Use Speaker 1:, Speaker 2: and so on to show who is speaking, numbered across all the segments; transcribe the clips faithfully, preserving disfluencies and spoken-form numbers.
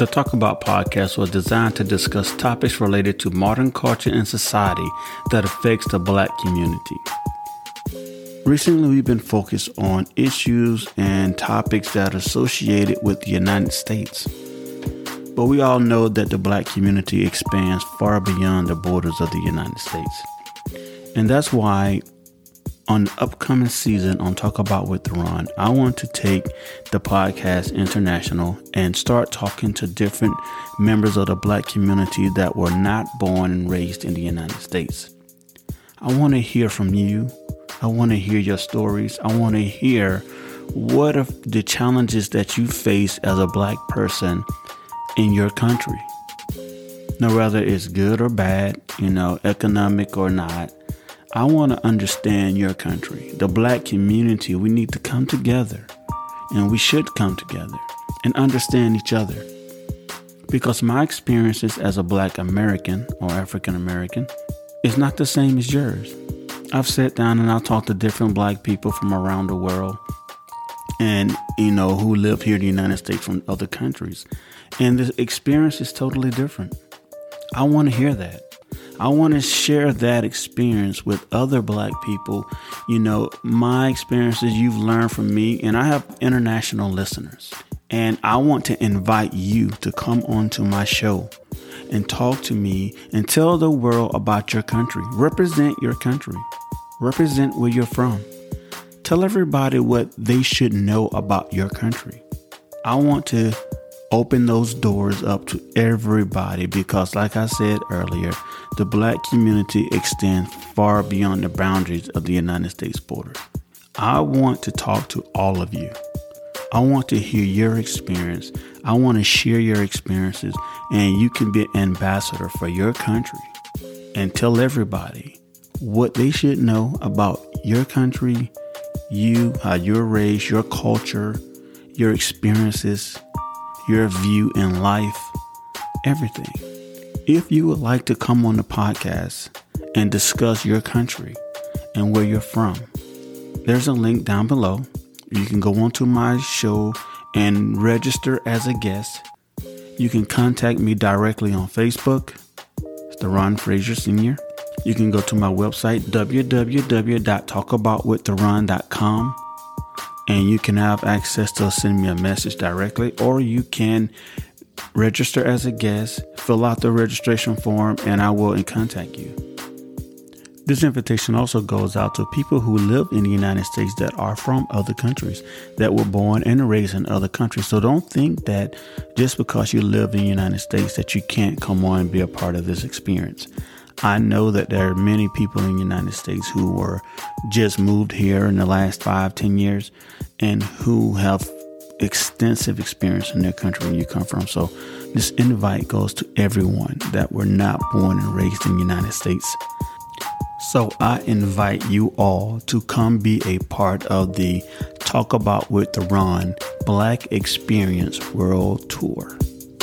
Speaker 1: The Talk About podcast was designed to discuss topics related to modern culture and society that affects the Black community. Recently, we've been focused on issues and topics that are associated with the United States. But we all know that the Black community expands far beyond the borders of the United States. And that's why on the upcoming season on Talk About with Theron, I want to take the podcast international and start talking to different members of the Black community that were not born and raised in the United States. I want to hear from you. I want to hear your stories. I want to hear what are the challenges that you face as a Black person in your country. Now, whether it's good or bad, you know, economic or not, I want to understand your country. The Black community, we need to come together, and we should come together and understand each other. Because my experiences as a Black American or African American is not the same as yours. I've sat down and I've talked to different Black people from around the world and, you know, who live here in the United States from other countries. And the experience is totally different. I want to hear that. I want to share that experience with other Black people. You know, my experiences you've learned from me, and I have international listeners. And I want to invite you to come onto my show and talk to me and tell the world about your country. Represent your country. Represent where you're from. Tell everybody what they should know about your country. I want to open those doors up to everybody because, like I said earlier, the Black community extends far beyond the boundaries of the United States border. I want to talk to all of you. I want to hear your experience. I want to share your experiences, and you can be an ambassador for your country and tell everybody what they should know about your country, you, how you're raised, your culture, your experiences, your view in life, everything. If you would like to come on the podcast and discuss your country and where you're from, there's a link down below. You can go onto my show and register as a guest. You can contact me directly on Facebook. It's Theron Frazier Senior You can go to my website, w w w dot talk about with theron dot com. And you can have access to send me a message directly, or you can register as a guest, fill out the registration form, and I will contact you. This invitation also goes out to people who live in the United States that are from other countries, that were born and raised in other countries. So don't think that just because you live in the United States that you can't come on and be a part of this experience. I know that there are many people in the United States who were just moved here in the last five, ten years and who have extensive experience in their country where you come from. So this invite goes to everyone that were not born and raised in the United States. So I invite you all to come be a part of the Talk About with Theron Black Experience World Tour.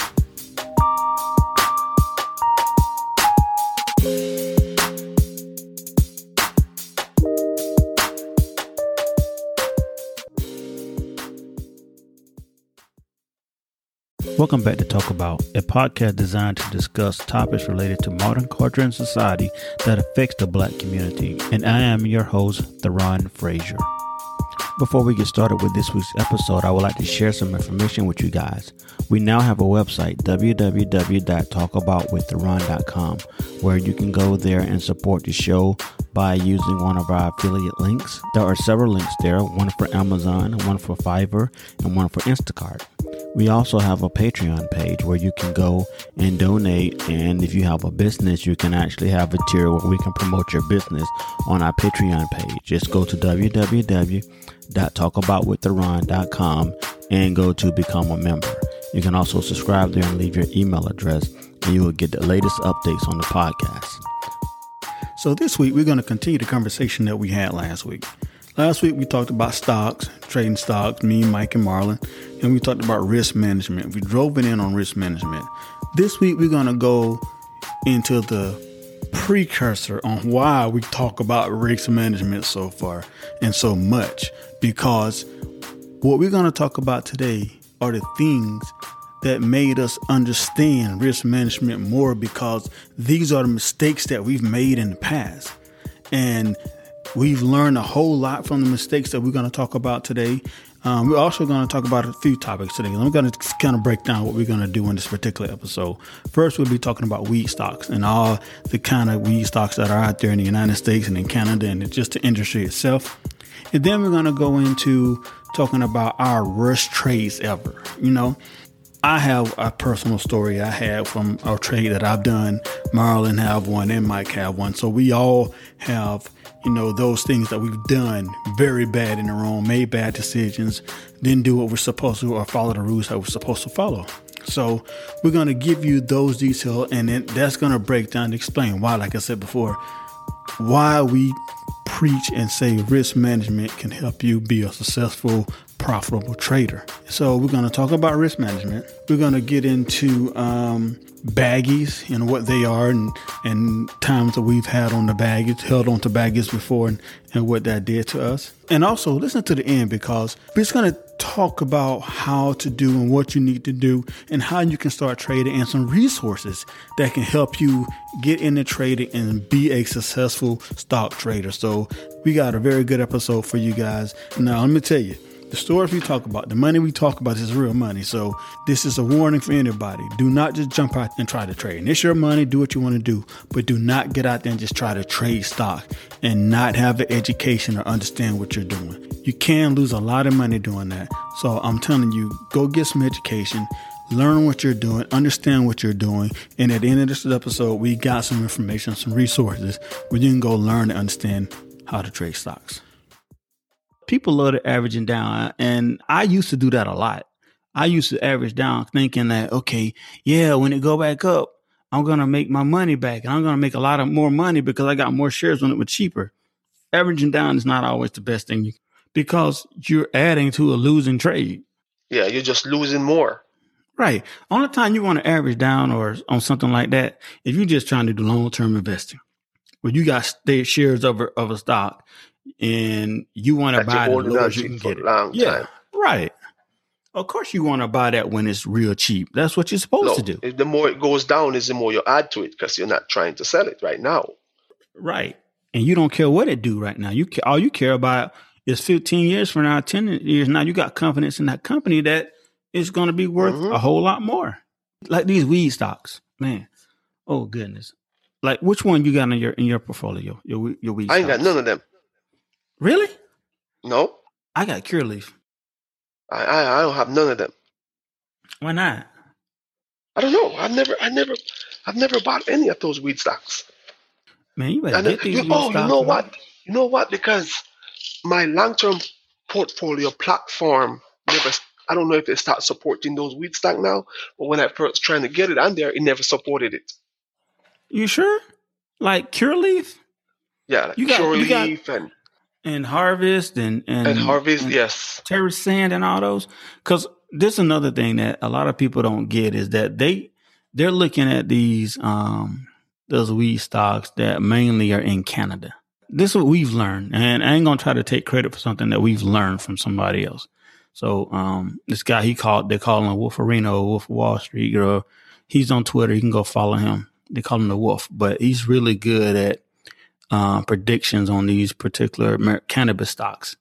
Speaker 1: Welcome back to Talk About, a podcast designed to discuss topics related to modern culture and society that affects the Black community. And I am your host, Theron Frazier. Before we get started with this week's episode, I would like to share some information with you guys. We now have a website, w w w dot talk about with theron dot com, where you can go there and support the show by using one of our affiliate links. There are several links there, one for Amazon, one for Fiverr, and one for Instacart. We also have a Patreon page where you can go and donate. And if you have a business, you can actually have a tier where we can promote your business on our Patreon page. Just go to w w w dot talk about with theron dot com and go to become a member. You can also subscribe there and leave your email address, and you will get the latest updates on the podcast. So this week, we're going to continue the conversation that we had last week. Last week, we talked about stocks, trading stocks, me, Mike, and Marlon, and we talked about risk management. We drove it in on risk management. This week, we're going to go into the precursor on why we talk about risk management so far and so much, because what we're going to talk about today are the things that made us understand risk management more, because these are the mistakes that we've made in the past. And we've learned a whole lot from the mistakes that we're going to talk about today. Um, we're also going to talk about a few topics today. I'm going to kind of break down what we're going to do in this particular episode. First, we'll be talking about weed stocks and all the kind of weed stocks that are out there in the United States and in Canada and just the industry itself. And then we're going to go into talking about our worst trades ever. You know, I have a personal story I had from a trade that I've done. Marlon have one and Mike have one. So we all have, you know, those things that we've done very bad in the wrong, made bad decisions, didn't do what we're supposed to or follow the rules that we're supposed to follow. So we're going to give you those details, and then that's going to break down and explain why, like I said before, why we preach and say risk management can help you be a successful, profitable trader. So we're going to talk about risk management. We're going to get into um, baggies and what they are, and, and times that we've had on the baggies, held on to baggies before, and, and what that did to us. And also listen to the end, because we're just going to talk about how to do and what you need to do and how you can start trading, and some resources that can help you get into trading and be a successful stock trader. So we got a very good episode for you guys. Now, let me tell you, the stories we talk about, the money we talk about is real money. So this is a warning for anybody. Do not just jump out and try to trade. And it's your money. Do what you want to do. But do not get out there and just try to trade stock and not have an education or understand what you're doing. You can lose a lot of money doing that. So I'm telling you, go get some education. Learn what you're doing. Understand what you're doing. And at the end of this episode, we got some information, some resources where you can go learn and understand how to trade stocks. People love to averaging down, and I used to do that a lot. I used to average down thinking that, okay, yeah, when it go back up, I'm going to make my money back, and I'm going to make a lot of more money because I got more shares when it was cheaper. Averaging down is not always the best thing, because you're adding to a losing trade.
Speaker 2: Yeah, you're just losing more.
Speaker 1: Right. Only time you want to average down or on something like that, if you're just trying to do long-term investing, where you got shares of a, of a stock, and you want to buy it as low as you can get it. Yeah, time. Right. Of course you want to buy that when it's real cheap. That's what you're supposed
Speaker 2: no,
Speaker 1: to do.
Speaker 2: The more it goes down is the more you add to it, because you're not trying to sell it right now.
Speaker 1: Right. And you don't care what it do right now. You all you care about is fifteen years from now, ten years now. You got confidence in that company that it's going to be worth mm-hmm. a whole lot more. Like these weed stocks, man. Oh goodness. Like which one you got in your in your portfolio? Your your weed.
Speaker 2: I ain't
Speaker 1: stocks?
Speaker 2: got none of them.
Speaker 1: Really?
Speaker 2: No.
Speaker 1: I got Curaleaf.
Speaker 2: I, I I don't have none of them.
Speaker 1: Why not?
Speaker 2: I don't know. I've never I never I've never bought any of those weed stocks.
Speaker 1: Man, you better
Speaker 2: and
Speaker 1: get these
Speaker 2: you,
Speaker 1: weed
Speaker 2: oh,
Speaker 1: stocks.
Speaker 2: you know
Speaker 1: man.
Speaker 2: what? You know what? Because my long-term portfolio platform never. I don't know if it starts supporting those weed stock now, but when I first trying to get it on there, it never supported it.
Speaker 1: You sure? Like Curaleaf?
Speaker 2: Yeah, like
Speaker 1: you got,
Speaker 2: Curaleaf
Speaker 1: you got,
Speaker 2: and
Speaker 1: and Harvest and and,
Speaker 2: and Harvest,
Speaker 1: and
Speaker 2: yes,
Speaker 1: TerraSand and all those. Because this is another thing that a lot of people don't get is that they they're looking at these um those weed stocks that mainly are in Canada. This is what we've learned, and I ain't gonna try to take credit for something that we've learned from somebody else. So um this guy, he called they call him Wolferino, Wolf of Wall Street, or he's on Twitter. You can go follow him. They call him the Wolf, but he's really good at Uh, predictions on these particular cannabis stocks.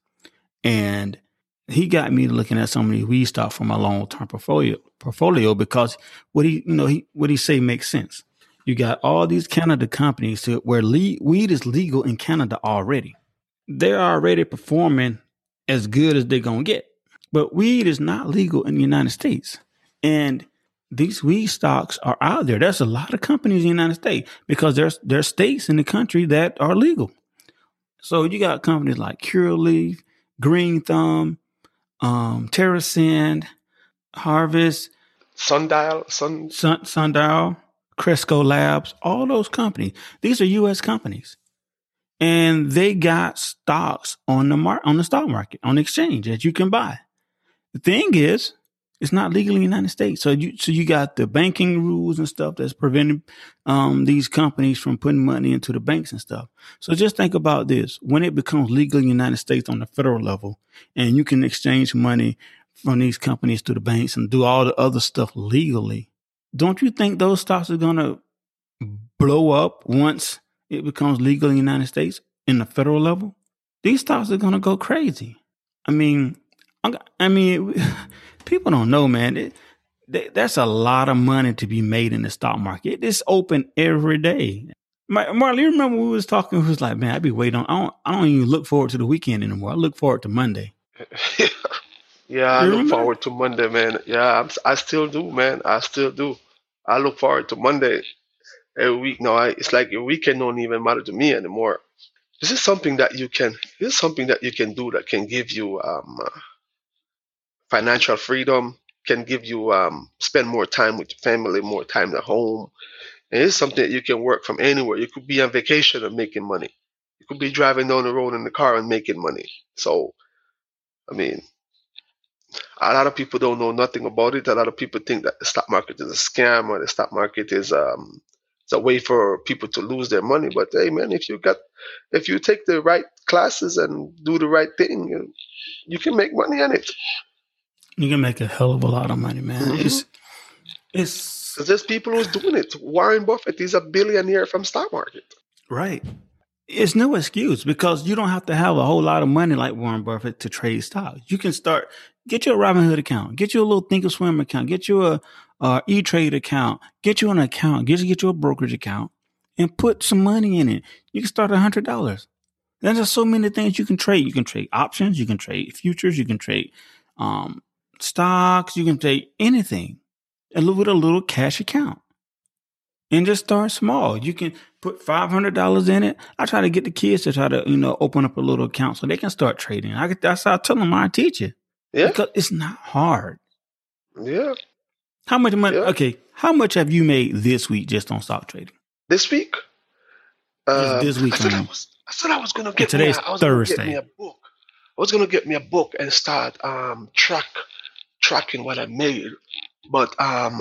Speaker 1: And he got me looking at some of these weed stocks for my long-term portfolio portfolio because what he, you know, he, what he say makes sense. You got all these Canada companies to, where le- weed is legal in Canada already. They're already performing as good as they're going to get. But weed is not legal in the United States. And these weed stocks are out there. There's a lot of companies in the United States because there's there's states in the country that are legal. So you got companies like Curaleaf, Green Thumb, um, TerraSand, Harvest,
Speaker 2: Sundial, Sun,
Speaker 1: Sun Sundial, Cresco Labs, all those companies. These are U S companies, and they got stocks on the mar- on the stock market, on the exchange that you can buy. The thing is, it's not legal in the United States. So you, so you got the banking rules and stuff that's preventing um, these companies from putting money into the banks and stuff. So just think about this. When it becomes legal in the United States on the federal level and you can exchange money from these companies to the banks and do all the other stuff legally, don't you think those stocks are going to blow up once it becomes legal in the United States in the federal level? These stocks are going to go crazy. I mean, I mean, people don't know, man. It, that's a lot of money to be made in the stock market. It's open every day. Marley, you remember we was talking? We was like, man, I be waiting on. I don't. I don't even look forward to the weekend anymore. I look forward to Monday.
Speaker 2: Yeah, I
Speaker 1: You
Speaker 2: look
Speaker 1: remember?
Speaker 2: forward to Monday, man. Yeah, I'm, I still do, man. I still do. I look forward to Monday every week. No, I, it's like your weekend don't even matter to me anymore. This is something that you can. This is something that you can do that can give you um, uh, financial freedom. Can give you um, spend more time with your family, more time at home. And it's something that you can work from anywhere. You could be on vacation and making money. You could be driving down the road in the car and making money. So, I mean, a lot of people don't know nothing about it. A lot of people think that the stock market is a scam or the stock market is um, it's a way for people to lose their money. But hey, man, if you got, if you take the right classes and do the right thing, you, you can make money on it.
Speaker 1: You can make a hell of a lot of money, man.
Speaker 2: Mhm.
Speaker 1: It's it's
Speaker 2: Because there's people who's doing it. Warren Buffett is a billionaire from stock market.
Speaker 1: right. It's no excuse because you don't have to have a whole lot of money like Warren Buffett to trade stocks. You can start, get you a Robinhood account, get you a little Thinkorswim account, get you a, a E-Trade account, get you an account, get, get you a brokerage account and put some money in it. You can start at one hundred dollars. There's just so many things you can trade. You can trade options, you can trade futures, you can trade um, stocks, you can trade anything and live with a little cash account. And just start small. You can put five hundred dollars in it. I try to get the kids to try to, you know, open up a little account so they can start trading. I get, that's how I tell them I teach it.
Speaker 2: Yeah,
Speaker 1: Because it's not hard.
Speaker 2: yeah,
Speaker 1: How much money?
Speaker 2: yeah.
Speaker 1: Okay. How much have you made this week just on stock trading?
Speaker 2: This week,
Speaker 1: Just
Speaker 2: um,
Speaker 1: this week
Speaker 2: I said I
Speaker 1: alone.
Speaker 2: was, I said I was gonna
Speaker 1: And
Speaker 2: get me. A,
Speaker 1: today's
Speaker 2: I was gonna get me
Speaker 1: Thursday.
Speaker 2: a book. I was gonna get me a book and start um track tracking what I made, but um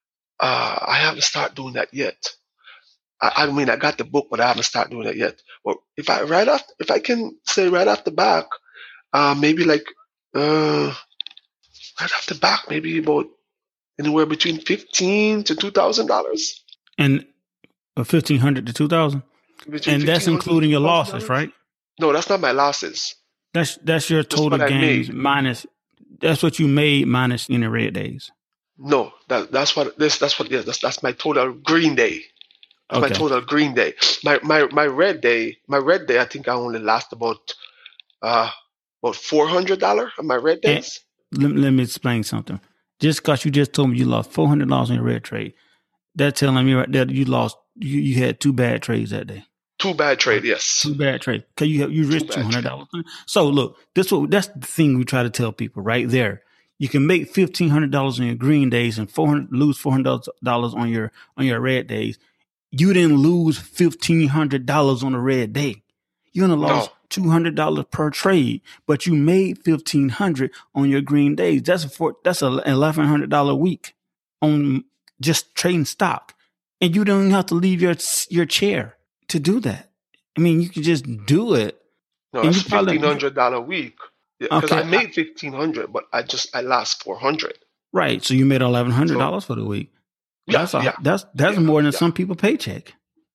Speaker 2: uh I haven't started doing that yet. I, I mean, I got the book, but I haven't started doing it yet. But if I right off, if I can say right off the back, uh, maybe like uh, right off the back, maybe about anywhere between fifteen to two thousand dollars.
Speaker 1: And fifteen hundred to two thousand.
Speaker 2: Between
Speaker 1: And that's
Speaker 2: fifteen hundred
Speaker 1: including
Speaker 2: to
Speaker 1: your
Speaker 2: two thousand
Speaker 1: losses,
Speaker 2: dollars.
Speaker 1: right?
Speaker 2: No, that's not my losses.
Speaker 1: That's, that's your
Speaker 2: That's
Speaker 1: total
Speaker 2: what I
Speaker 1: gains
Speaker 2: made.
Speaker 1: minus, that's what you made minus any red days.
Speaker 2: No, that that's what this that's what yeah, that's that's my total green day. That's my
Speaker 1: Okay.
Speaker 2: total green day. My my my red day, my red day. I think I only lost about uh about four hundred dollar on my red
Speaker 1: And
Speaker 2: days.
Speaker 1: let, let me explain something. Just because you just told me you lost four hundred dollars in your red trade, that's telling me right there that you lost, you, you had two bad trades that day.
Speaker 2: Two bad trade, yes.
Speaker 1: Two bad trades. Because you, have- you
Speaker 2: Two
Speaker 1: risked
Speaker 2: bad trade.
Speaker 1: two hundred dollars. So look, this what that's the thing we try to tell people right there. You can make fifteen hundred dollars on your green days and four hundred lose four hundred dollars on your on your red days. You didn't lose fifteen hundred dollars on a red day. You only lost
Speaker 2: No,
Speaker 1: two hundred dollars per trade, but you made fifteen hundred dollars on your green days. That's a four, that's a eleven hundred dollars a week on just trading stock. And you don't even have to leave your your chair to do that. I mean, you can just do it.
Speaker 2: no,
Speaker 1: And
Speaker 2: that's
Speaker 1: you probably
Speaker 2: fifteen hundred dollar a week. Yeah, because I
Speaker 1: okay, I,
Speaker 2: made fifteen hundred, but I just I lost four hundred.
Speaker 1: right. So you made eleven hundred
Speaker 2: So
Speaker 1: dollars for the week.
Speaker 2: yeah,
Speaker 1: That's a
Speaker 2: yeah,
Speaker 1: that's that's
Speaker 2: yeah,
Speaker 1: more than
Speaker 2: yeah.
Speaker 1: some people paycheck.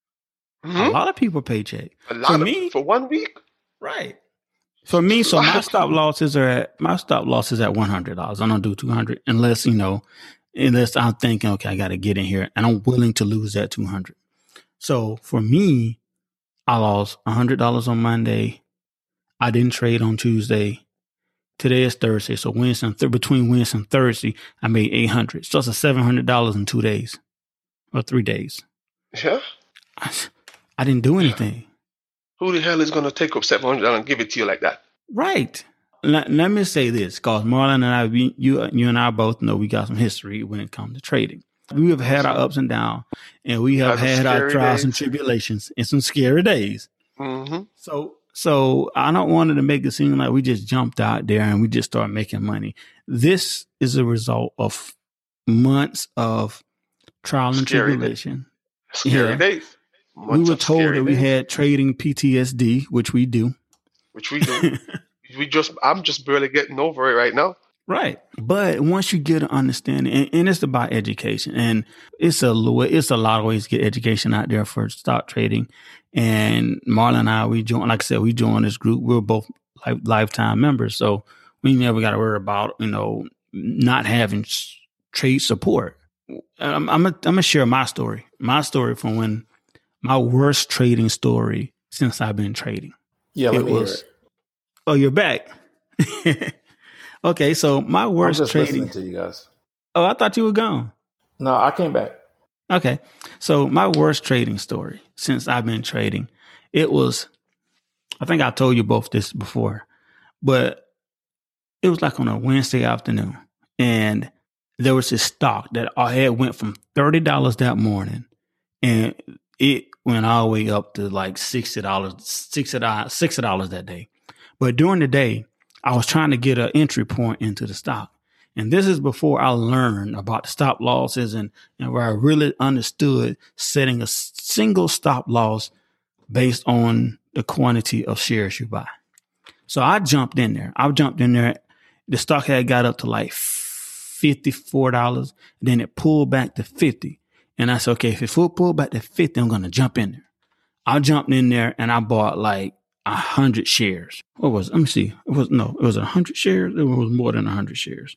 Speaker 1: A
Speaker 2: hmm
Speaker 1: lot of people paycheck.
Speaker 2: A
Speaker 1: For
Speaker 2: lot of
Speaker 1: me,
Speaker 2: for one week.
Speaker 1: right. For me,
Speaker 2: A
Speaker 1: so
Speaker 2: lot
Speaker 1: my
Speaker 2: of
Speaker 1: stop
Speaker 2: people.
Speaker 1: losses are at my stop loss is at one hundred dollars. I don't do two hundred unless you know, unless I'm thinking, okay, I got to get in here, and I'm willing to lose that two hundred. So for me, I lost one hundred dollars on Monday. I didn't trade on Tuesday. Today is Thursday, so Wednesday and th- between Wednesday and Thursday, I made eight hundred. So it's seven hundred dollars in two days or three days.
Speaker 2: Yeah.
Speaker 1: I, I didn't do anything.
Speaker 2: Who the hell is gonna take up seven hundred dollars and give it to you like that?
Speaker 1: Right. Let, let me say this, because Marlon and I, we, you, you and I both know we got some history when it comes to trading. We have had our ups and downs, and we have
Speaker 2: Had some
Speaker 1: had our
Speaker 2: scary
Speaker 1: trials and
Speaker 2: days.
Speaker 1: tribulations and some scary days.
Speaker 2: hmm
Speaker 1: So, so I don't want it to make it seem like we just jumped out there and we just started making money. This is a result of months of trial and
Speaker 2: Scary days.
Speaker 1: tribulation.
Speaker 2: Scary
Speaker 1: Yeah.
Speaker 2: days.
Speaker 1: We
Speaker 2: Months
Speaker 1: were
Speaker 2: of
Speaker 1: told
Speaker 2: scary
Speaker 1: that we
Speaker 2: days,
Speaker 1: had trading P T S D, which we do.
Speaker 2: which we do. We just I'm just barely getting over it right now.
Speaker 1: Right. But once you get an understanding, and, and it's about education, and it's a it's a lot of ways to get education out there for stock trading. And Marlon and I, we joined, like I said, we joined this group. We're both like lifetime members, so we never got to worry about, you know, not having trade support. I'm I'm I'm gonna share my story, my story from when my worst trading story since I've been trading.
Speaker 3: Yeah, let it me was. Hear it.
Speaker 1: Oh, you're back. Okay, so my worst
Speaker 3: I'm just
Speaker 1: trading.
Speaker 3: Listening to you guys.
Speaker 1: Oh, I thought you were gone.
Speaker 3: No, I came back.
Speaker 1: Okay, so my worst trading story since I've been trading, it was, I think I told you both this before, but it was like on a Wednesday afternoon, and there was this stock that I had went from thirty dollars that morning, and it went all the way up to like sixty dollars, sixty dollars, sixty dollars that day. But during the day, I was trying to get an entry point into the stock. And this is before I learned about the stop losses and, and where I really understood setting a single stop loss based on the quantity of shares you buy. So I jumped in there. I jumped in there. The stock had got up to like fifty-four dollars. Then it pulled back to fifty. And I said, okay, if it full pulled back to fifty, I'm going to jump in there. I jumped in there and I bought like a hundred shares. What was it? Let me see. It was, no, it was a hundred shares. It was more than a hundred shares.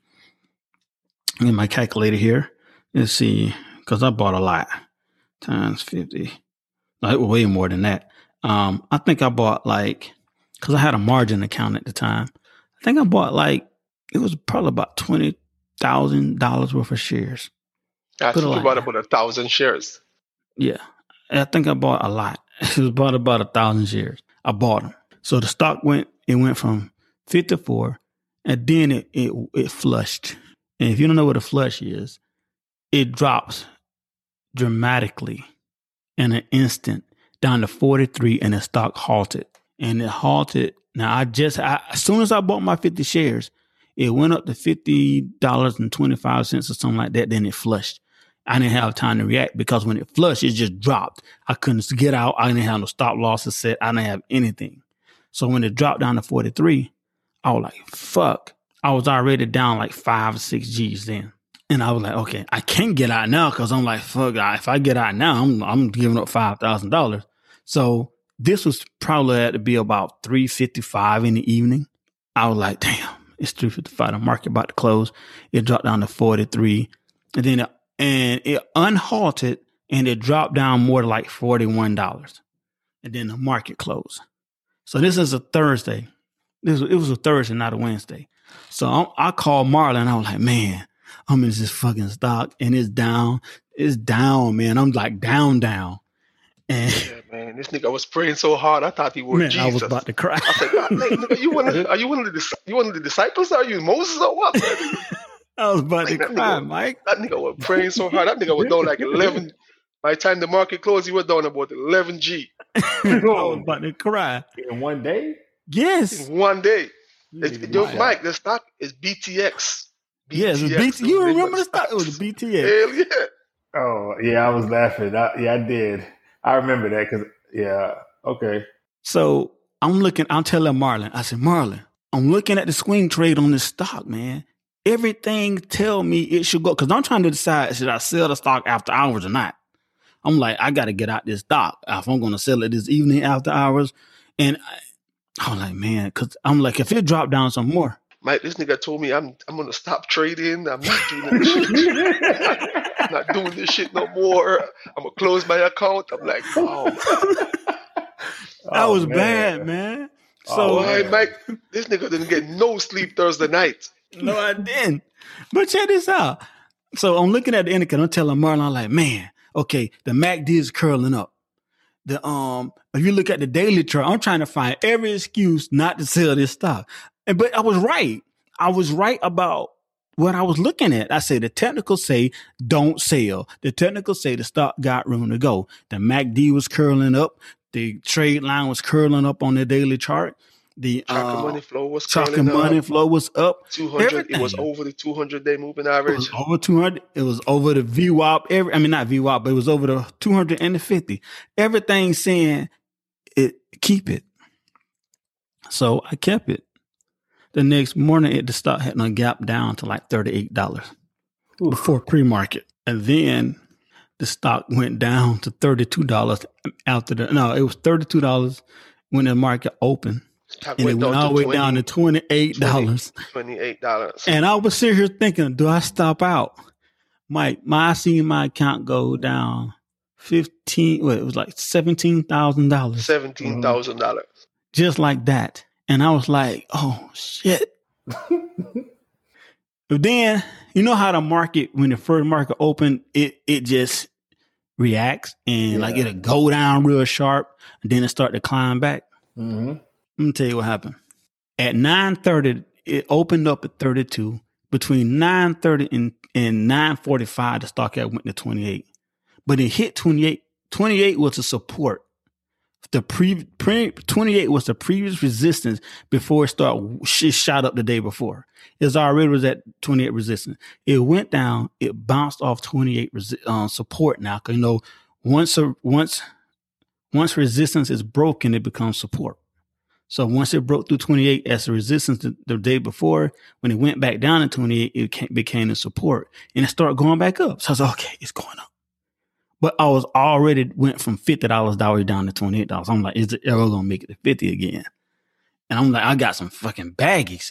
Speaker 1: Get my calculator here. Let's see. Cause I bought a lot times fifty. No, it was way more than that. Um, I think I bought like, cause I had a margin account at the time. I think I bought like, it was probably about twenty thousand dollars worth of shares.
Speaker 2: I think you bought about a thousand shares.
Speaker 1: Yeah. I think I bought a lot. It was bought about a thousand shares. I bought them. So the stock went, it went from fifty-four and then it, it, it flushed. And if you don't know what a flush is, it drops dramatically in an instant down to forty-three and the stock halted. And it halted. Now I just, I, as soon as I bought my fifty shares, it went up to fifty dollars and twenty-five cents or something like that. Then it flushed. I didn't have time to react because when it flushed, it just dropped. I couldn't get out. I didn't have no stop losses set. I didn't have anything. So when it dropped down to forty-three, I was like, fuck. I was already down like five or six G's then. And I was like, okay, I can't get out now because I'm like, fuck, if I get out now, I'm I'm giving up five thousand dollars. So this was probably had to be about three fifty-five in the evening. I was like, damn, it's three fifty-five. The market about to close. It dropped down to forty-three. And then it, and it unhalted and it dropped down more to like forty-one dollars. And then the market closed. So this is a Thursday. This It was a Thursday, not a Wednesday. So I, I called Marlon and I was like, man, I'm in this fucking stock and it's down. It's down, man. I'm like down, down. And
Speaker 2: yeah, man, this nigga was praying so hard. I thought he was
Speaker 1: man,
Speaker 2: Jesus.
Speaker 1: I was about to cry.
Speaker 2: I said, God, nigga, you one of, are you one of the you one of the disciples? Are you Moses or what?
Speaker 1: I was about
Speaker 2: like,
Speaker 1: to cry,
Speaker 2: nigga,
Speaker 1: Mike.
Speaker 2: That nigga was praying so hard. That nigga was down like eleven. By the time the market closed, he was down about eleven G.
Speaker 1: I was about to cry.
Speaker 3: In one day?
Speaker 1: Yes.
Speaker 2: In one day. It's,
Speaker 1: Yeah,
Speaker 2: yo,
Speaker 1: wow.
Speaker 2: Mike, the stock is B T X.
Speaker 1: Yes, it was B T X. You remember the stock? It was B T X.
Speaker 2: Hell yeah.
Speaker 3: Oh, yeah, I was laughing. I, yeah, I did. I remember that because, yeah, okay.
Speaker 1: So I'm looking, I'm telling Marlon, I said, Marlon, I'm looking at the swing trade on this stock, man. Everything tell me it should go, because I'm trying to decide, should I sell the stock after hours or not? I'm like, I got to get out this stock if I'm going to sell it this evening after hours. And I, I was like, man, because I'm like, if it dropped down some more.
Speaker 2: Mike, this nigga told me I'm I'm going to stop trading. I'm not doing this shit. I'm not doing this shit no more. I'm going to close my account. I'm like, oh.
Speaker 1: That
Speaker 3: Oh,
Speaker 1: was
Speaker 3: man.
Speaker 1: bad, man. So,
Speaker 2: So,
Speaker 3: Oh,
Speaker 2: hey,
Speaker 3: man.
Speaker 2: Mike, this nigga didn't get no sleep Thursday night.
Speaker 1: no, I didn't. But check this out. So I'm looking at the indicator. I'm telling Marlon, I'm like, man, okay, the M A C D is curling up. The um, if you look at the daily chart, I'm trying to find every excuse not to sell this stock. And but I was right. I was right about what I was looking at. I said the technicals say don't sell. The technicals say the stock got room to go. The M A C D was curling up. The trade line was curling up on the daily chart. The
Speaker 2: Tracker
Speaker 1: uh,
Speaker 2: money flow was
Speaker 1: tracker
Speaker 2: curling
Speaker 1: money
Speaker 2: up.
Speaker 1: flow was up.
Speaker 2: two hundred. It
Speaker 1: Everything.
Speaker 2: was over the two hundred day moving
Speaker 1: It
Speaker 2: average.
Speaker 1: was over two hundred. It was over the V WAP. Every, I mean, not V WAP, but it was over the two hundred and the fifty. Everything saying it, keep it. So I kept it. The next morning, it the stock had a gap down to like thirty-eight dollars before pre-market. And then the stock went down to thirty-two dollars after the, no, it was thirty-two dollars when the market opened.
Speaker 2: Stock
Speaker 1: And it went all the way
Speaker 2: twenty
Speaker 1: down to twenty-eight dollars.
Speaker 2: twenty-eight dollars.
Speaker 1: And I was sitting here thinking, do I stop out? My, my, I seen my account go down fifteen, well, it was like seventeen thousand dollars.
Speaker 2: seventeen thousand dollars.
Speaker 1: Just like that. And I was like, oh, shit. But then, you know how the market, when the first market opened, it it just reacts and
Speaker 3: Yeah.
Speaker 1: like it'll go down real sharp and then it start to climb back.
Speaker 3: Mm-hmm.
Speaker 1: Let me tell you what happened. At nine thirty, it opened up at thirty-two. Between nine thirty and, and nine forty-five, the stock had went to twenty-eight. But it hit twenty-eight. twenty-eight was a support. The pre, pre twenty-eight was the previous resistance before it started. It shot up the day before. It already was at twenty-eight resistance. It went down. It bounced off twenty-eight resi- uh, support now. Cause you know, once a, once once resistance is broken, it becomes support. So once it broke through twenty-eight as a resistance the, the day before, when it went back down to twenty-eight, it came, became a support, and it started going back up. So I was like, okay, it's going up. But I was already went from fifty dollars down to twenty-eight dollars. I'm like, is it ever going to make it to fifty again? And I'm like, I got some fucking baggies.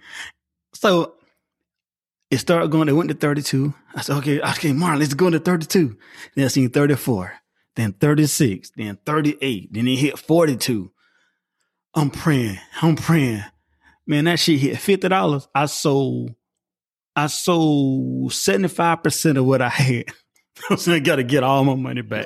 Speaker 1: So it started going, it went to thirty-two. I said, okay, okay, Marlon, let's go to thirty-two. Then I seen thirty-four, then thirty-six, then thirty-eight, then it hit forty-two. I'm praying, I'm praying. Man, that shit hit fifty dollars. I sold, I sold seventy-five percent of what I had. So I got to get all my money back.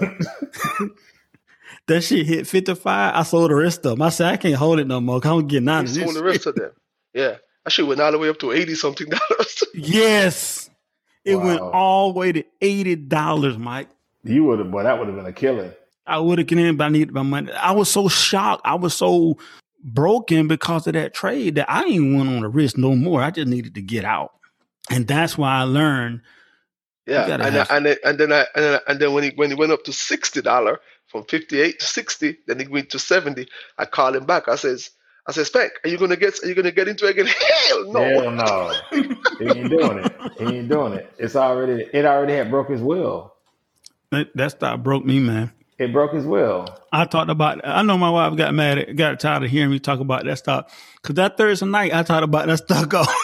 Speaker 1: That shit hit fifty-five. I sold the rest of them. I said, I can't hold it no more. I'm getting out
Speaker 2: You
Speaker 1: of this.
Speaker 2: sold the rest of them. Yeah. That shit went all the way up to eighty something dollars.
Speaker 1: Yes. It
Speaker 3: Wow.
Speaker 1: went all the way to eighty dollars, Mike.
Speaker 3: You would have, boy, that would have been a killing.
Speaker 1: I would have gotten in, but I needed my money. I was so shocked. I was so broken because of that trade that I didn't want on the risk no more. I just needed to get out. And that's why I learned.
Speaker 2: Yeah,
Speaker 1: gotta
Speaker 2: and,
Speaker 1: have-
Speaker 2: and then and then I and then, and then when he when he went up to sixty dollar from fifty eight to sixty, then he went to seventy. I called him back. I says, I says, Speck, are you gonna get are you gonna get into it again? Hell no.
Speaker 3: Hell no. He ain't doing it. He ain't doing it. It's already, it already had broke his will.
Speaker 1: That, that stock broke me, man.
Speaker 3: It broke his will.
Speaker 1: I talked about, I know my wife got mad at, got tired of hearing me talk about that stock. Cause that Thursday night, I talked about that stock all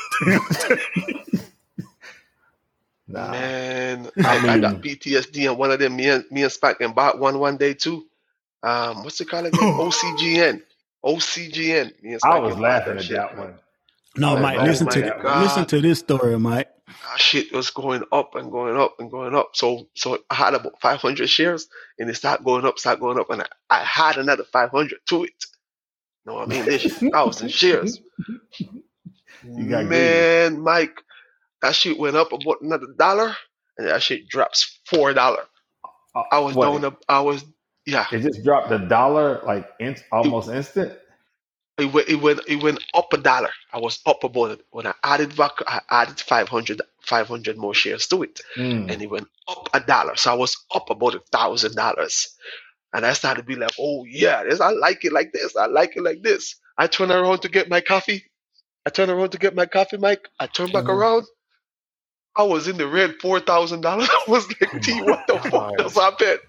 Speaker 3: Nah.
Speaker 2: Man,
Speaker 3: I
Speaker 2: I, I
Speaker 3: mean-
Speaker 2: got P T S D on one of them. Me and me and Spack and bought one one day too. Um, what's it called again? O C G N. O C G N. Me and
Speaker 3: I
Speaker 2: Spack
Speaker 3: was
Speaker 2: and bought
Speaker 3: laughing
Speaker 2: that
Speaker 3: at
Speaker 2: shit,
Speaker 3: that
Speaker 2: man.
Speaker 3: one.
Speaker 1: No,
Speaker 3: Oh,
Speaker 1: Mike,
Speaker 3: oh
Speaker 1: listen
Speaker 3: my
Speaker 1: to the,
Speaker 2: God.
Speaker 1: listen to this story, Mike.
Speaker 2: That shit was going up and going up and going up. So so I had about five hundred shares and it started going up, started going up, and I, I had another five hundred to it. You know what I mean? This shit, thousand shares.
Speaker 3: You got
Speaker 2: Man, Mike, that shit went up about another dollar and that shit drops four dollar.
Speaker 3: Uh,
Speaker 2: I was
Speaker 3: what,
Speaker 2: down the, I was yeah.
Speaker 3: It just dropped a dollar, like in, almost instant.
Speaker 2: It went, it went, it went up a dollar. I was up about it. When I added back, I added five hundred, five hundred more shares to it.
Speaker 3: Mm.
Speaker 2: And it went up a dollar. So I was up about a thousand dollars. And I started to be like, oh yeah, this, I like it like this. I like it like this. I turn around to get my coffee. I turn around to get my coffee, Mike. I turn back
Speaker 3: Mhm.
Speaker 2: around. I was in the red four thousand dollars. I was like,
Speaker 3: Oh
Speaker 2: T,
Speaker 3: my
Speaker 2: what the
Speaker 3: God.
Speaker 2: fuck does happen?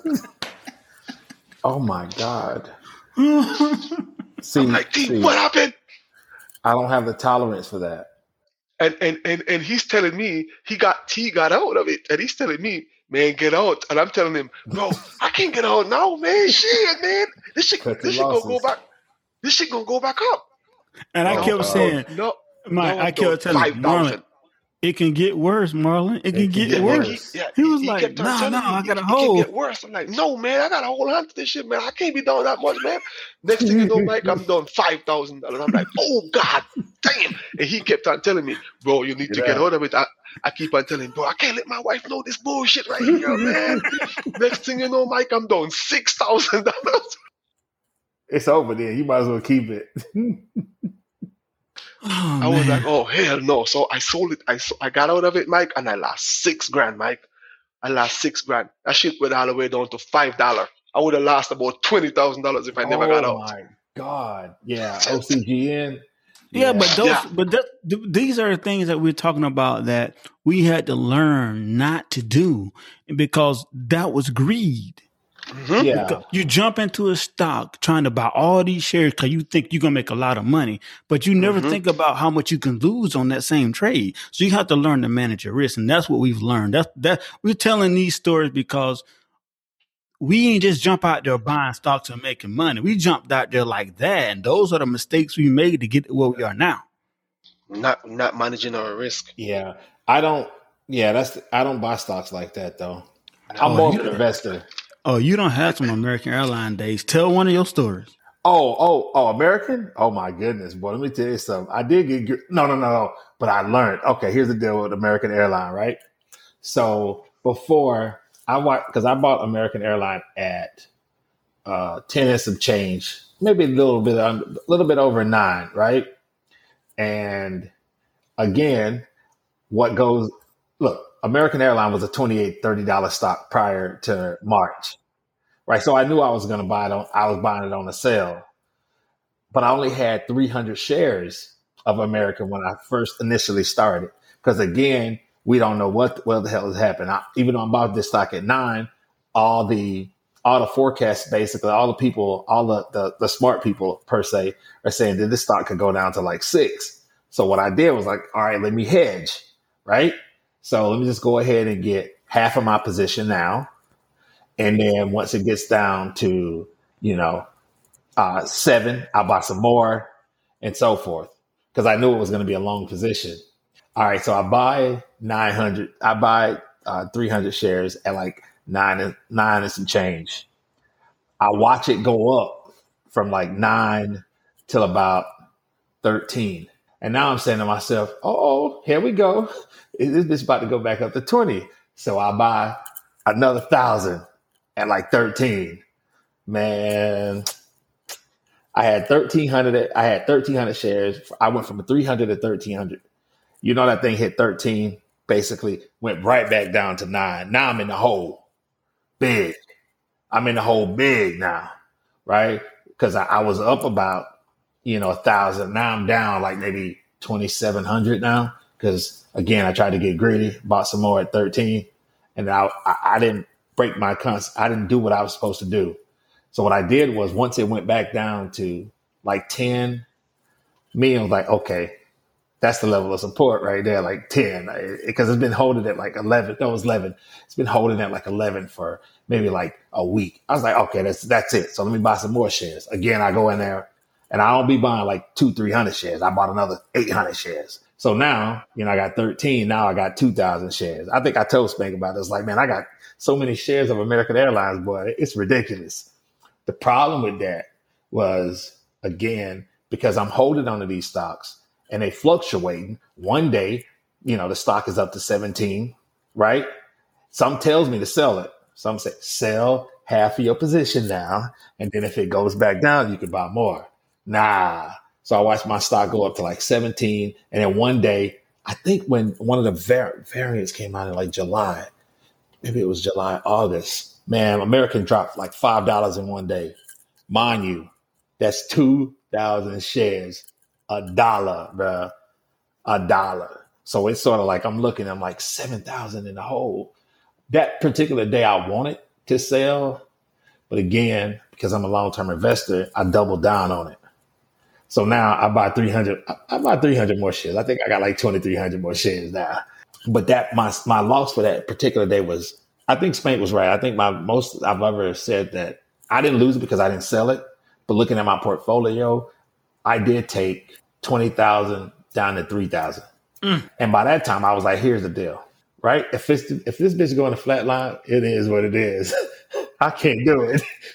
Speaker 3: Oh my God. See,
Speaker 2: I'm like, T,
Speaker 3: see,
Speaker 2: what happened?
Speaker 3: I don't have the tolerance for that.
Speaker 2: And and and and he's telling me he got T got out of it, and he's telling me, man, get out. And I'm telling him, bro, I can't get out now, man. Shit, man, this shit,
Speaker 3: Cut
Speaker 2: this
Speaker 3: your
Speaker 2: shit gonna go
Speaker 3: losses.
Speaker 2: back. This shit gonna go back up.
Speaker 1: And I
Speaker 3: Oh,
Speaker 1: kept
Speaker 3: God.
Speaker 1: saying,
Speaker 2: No,
Speaker 1: Mike,
Speaker 2: no,
Speaker 1: I
Speaker 2: no,
Speaker 1: kept telling him,
Speaker 2: five thousand.
Speaker 1: Marlon, it can get worse, Marlon. It can
Speaker 3: can
Speaker 1: get
Speaker 3: get
Speaker 2: Yeah,
Speaker 1: worse.
Speaker 2: he,
Speaker 3: worse.
Speaker 2: yeah,
Speaker 1: He was
Speaker 2: he
Speaker 1: like,
Speaker 2: kept on
Speaker 1: nah,
Speaker 2: telling
Speaker 1: nah,
Speaker 2: me,
Speaker 1: I
Speaker 2: it-
Speaker 1: gotta
Speaker 2: it,
Speaker 1: hold.
Speaker 2: can get worse. I'm like, no, man, I gotta hold on to this shit, man. I can't be down that much, man. Next thing you know, Mike, I'm down five thousand dollars. I'm like, oh god, damn. And he kept on telling me, bro, you need to
Speaker 3: Get
Speaker 2: get
Speaker 3: out.
Speaker 2: out of it. I, I keep on telling him, bro, I can't let my wife know this bullshit right here, man. Next thing you know, Mike, I'm down six thousand dollars.
Speaker 3: It's over then. You might as well keep it.
Speaker 1: Oh,
Speaker 2: I was
Speaker 1: man.
Speaker 2: like, oh hell no. So I sold it. I so- I got out of it, Mike, and I lost six grand, Mike. I lost six grand. That shit went all the way down to five dollar. I would have lost about twenty thousand dollars if I never
Speaker 3: oh
Speaker 2: got out.
Speaker 3: my God. Yeah. O C G N.
Speaker 1: Yeah, but those,
Speaker 2: Yeah.
Speaker 1: but that, th- these are the things that we're talking about that we had to learn not to do because that was greed.
Speaker 2: Hmm.
Speaker 3: Yeah.
Speaker 1: Because you jump into a stock trying to buy all these shares because you think you're gonna make a lot of money, but you never
Speaker 2: Hmm.
Speaker 1: think about how much you can lose on that same trade. So you have to learn to manage your risk, and that's what we've learned. That's that we're telling these stories because we ain't just jump out there buying stocks and making money. We jumped out there like that, and those are the mistakes we made to get to where we are now.
Speaker 2: Not not managing our risk.
Speaker 3: Yeah. I don't. Yeah, that's. I don't buy stocks like that though. I'm
Speaker 1: Oh,
Speaker 2: No.
Speaker 3: more
Speaker 1: you
Speaker 3: of an
Speaker 1: don't,
Speaker 3: investor.
Speaker 1: oh, you don't have some American Airline days. Tell one of your stories.
Speaker 3: Oh, oh, oh, American? Oh my goodness, boy. Let me tell you something. I did get gr- no, no, no, no. But I learned. Okay, here's the deal with American Airline, right? So before I bought, because I bought American Airline at uh, ten and some change, maybe a little bit, a little bit over nine, right? And again, what goes? Look, American Airline was a twenty-eight, thirty dollar stock prior to March, right? So I knew I was going to buy it on. I was buying it on a sale, but I only had three hundred shares of American when I first initially started. Because again, we don't know what what the hell has happened. I, even though I'm bought this stock at nine, all the all the forecasts, basically, all the people, all the, the the smart people per se, are saying that this stock could go down to like six. So what I did was like, all right, let me hedge, right? So let me just go ahead and get half of my position now, and then once it gets down to you know uh, seven, I'll buy some more, and so forth, because I knew it was going to be a long position. All right, so I buy nine hundred. I buy uh, three hundred shares at like nine and nine and some change. I watch it go up from like nine till about thirteen, and now I'm saying to myself, "Oh, here we go. This bitch about to go back up to twenty." So I buy another thousand at like thirteen. Man, I had thirteen hundred. I had thirteen hundred shares. I went from three hundred to thirteen hundred. You know, that thing hit thirteen, basically went right back down to nine. Now I'm in the hole big. I'm in the hole big now, right? Because I, I was up about, you know, a thousand. Now I'm down like maybe twenty-seven hundred now. Because again, I tried to get greedy, bought some more at thirteen, and I, I, I didn't break my cons. I didn't do what I was supposed to do. So what I did was once it went back down to like ten, me, I was like, okay, that's the level of support right there, like ten, because it's been holding at like eleven. No, it was eleven. It's been holding at like eleven for maybe like a week. I was like, okay, that's that's it. So let me buy some more shares. Again, I go in there and I don't be buying like two, three hundred shares. I bought another eight hundred shares. So now, you know, I got thirteen. Now I got two thousand shares. I think I told Spank about this. Like, man, I got so many shares of American Airlines, boy, it's ridiculous. The problem with that was, again, because I'm holding onto these stocks and they fluctuating. One day, you know, the stock is up to seventeen, right? Some tells me to sell it. Some say sell half of your position now, and then if it goes back down, you can buy more. Nah. So I watched my stock go up to like seventeen, and then one day, I think when one of the var- variants came out in like July, maybe it was July, August, man, American dropped like five dollars in one day. Mind you, that's two thousand shares. A dollar, bruh. A dollar. So it's sort of like I'm looking, I'm like seven thousand in the hole. That particular day I wanted to sell. But again, because I'm a long-term investor, I doubled down on it. So now I buy three hundred. I buy three hundred more shares. I think I got like twenty-three hundred more shares now. But that my my loss for that particular day was, I think Spank was right. I think my most I've ever said that I didn't lose it because I didn't sell it. But looking at my portfolio, I did take twenty thousand down to three thousand. Mm. And by that time, I was like, here's the deal, right? If it's, if this bitch going to flatline, it is what it is. I can't do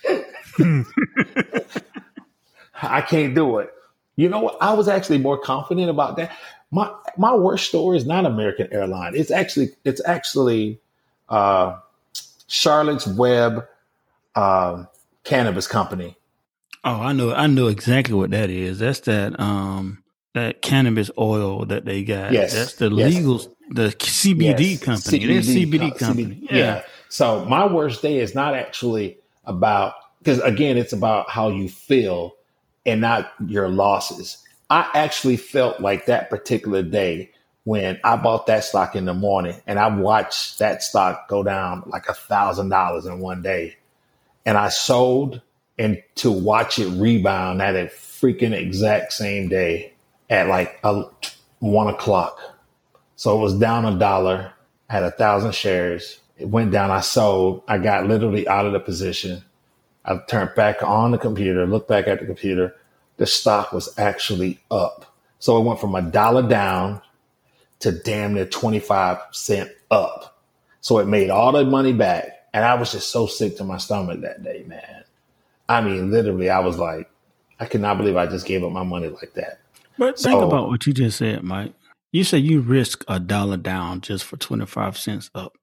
Speaker 3: it. I can't do it. You know what? I was actually more confident about that. My my worst story is not American Airlines. It's actually, it's actually uh, Charlotte's Web uh, Cannabis Company.
Speaker 1: Oh, I know. I know exactly what that is. That's that um that cannabis oil that they got.
Speaker 3: Yes,
Speaker 1: that's the
Speaker 3: yes.
Speaker 1: legal, the C B D
Speaker 3: yes.
Speaker 1: company.
Speaker 3: C B D,
Speaker 1: They're C B D
Speaker 3: co-
Speaker 1: company.
Speaker 3: C B D,
Speaker 1: yeah.
Speaker 3: yeah. So my worst day is not actually about, because again, it's about how you feel and not your losses. I actually felt like that particular day when I bought that stock in the morning and I watched that stock go down like a thousand dollars in one day. And I sold and to watch it rebound at a freaking exact same day at like a, one o'clock. So it was down a dollar, I had a thousand shares. It went down. I sold. I got literally out of the position. I turned back on the computer, looked back at the computer. The stock was actually up. So it went from a dollar down to damn near twenty-five cent up. So it made all the money back. And I was just so sick to my stomach that day, man. I mean, literally, I was like, I cannot believe I just gave up my money like that.
Speaker 1: But
Speaker 3: so,
Speaker 1: think about what you just said, Mike. You said you risk a dollar down just for twenty-five cents up.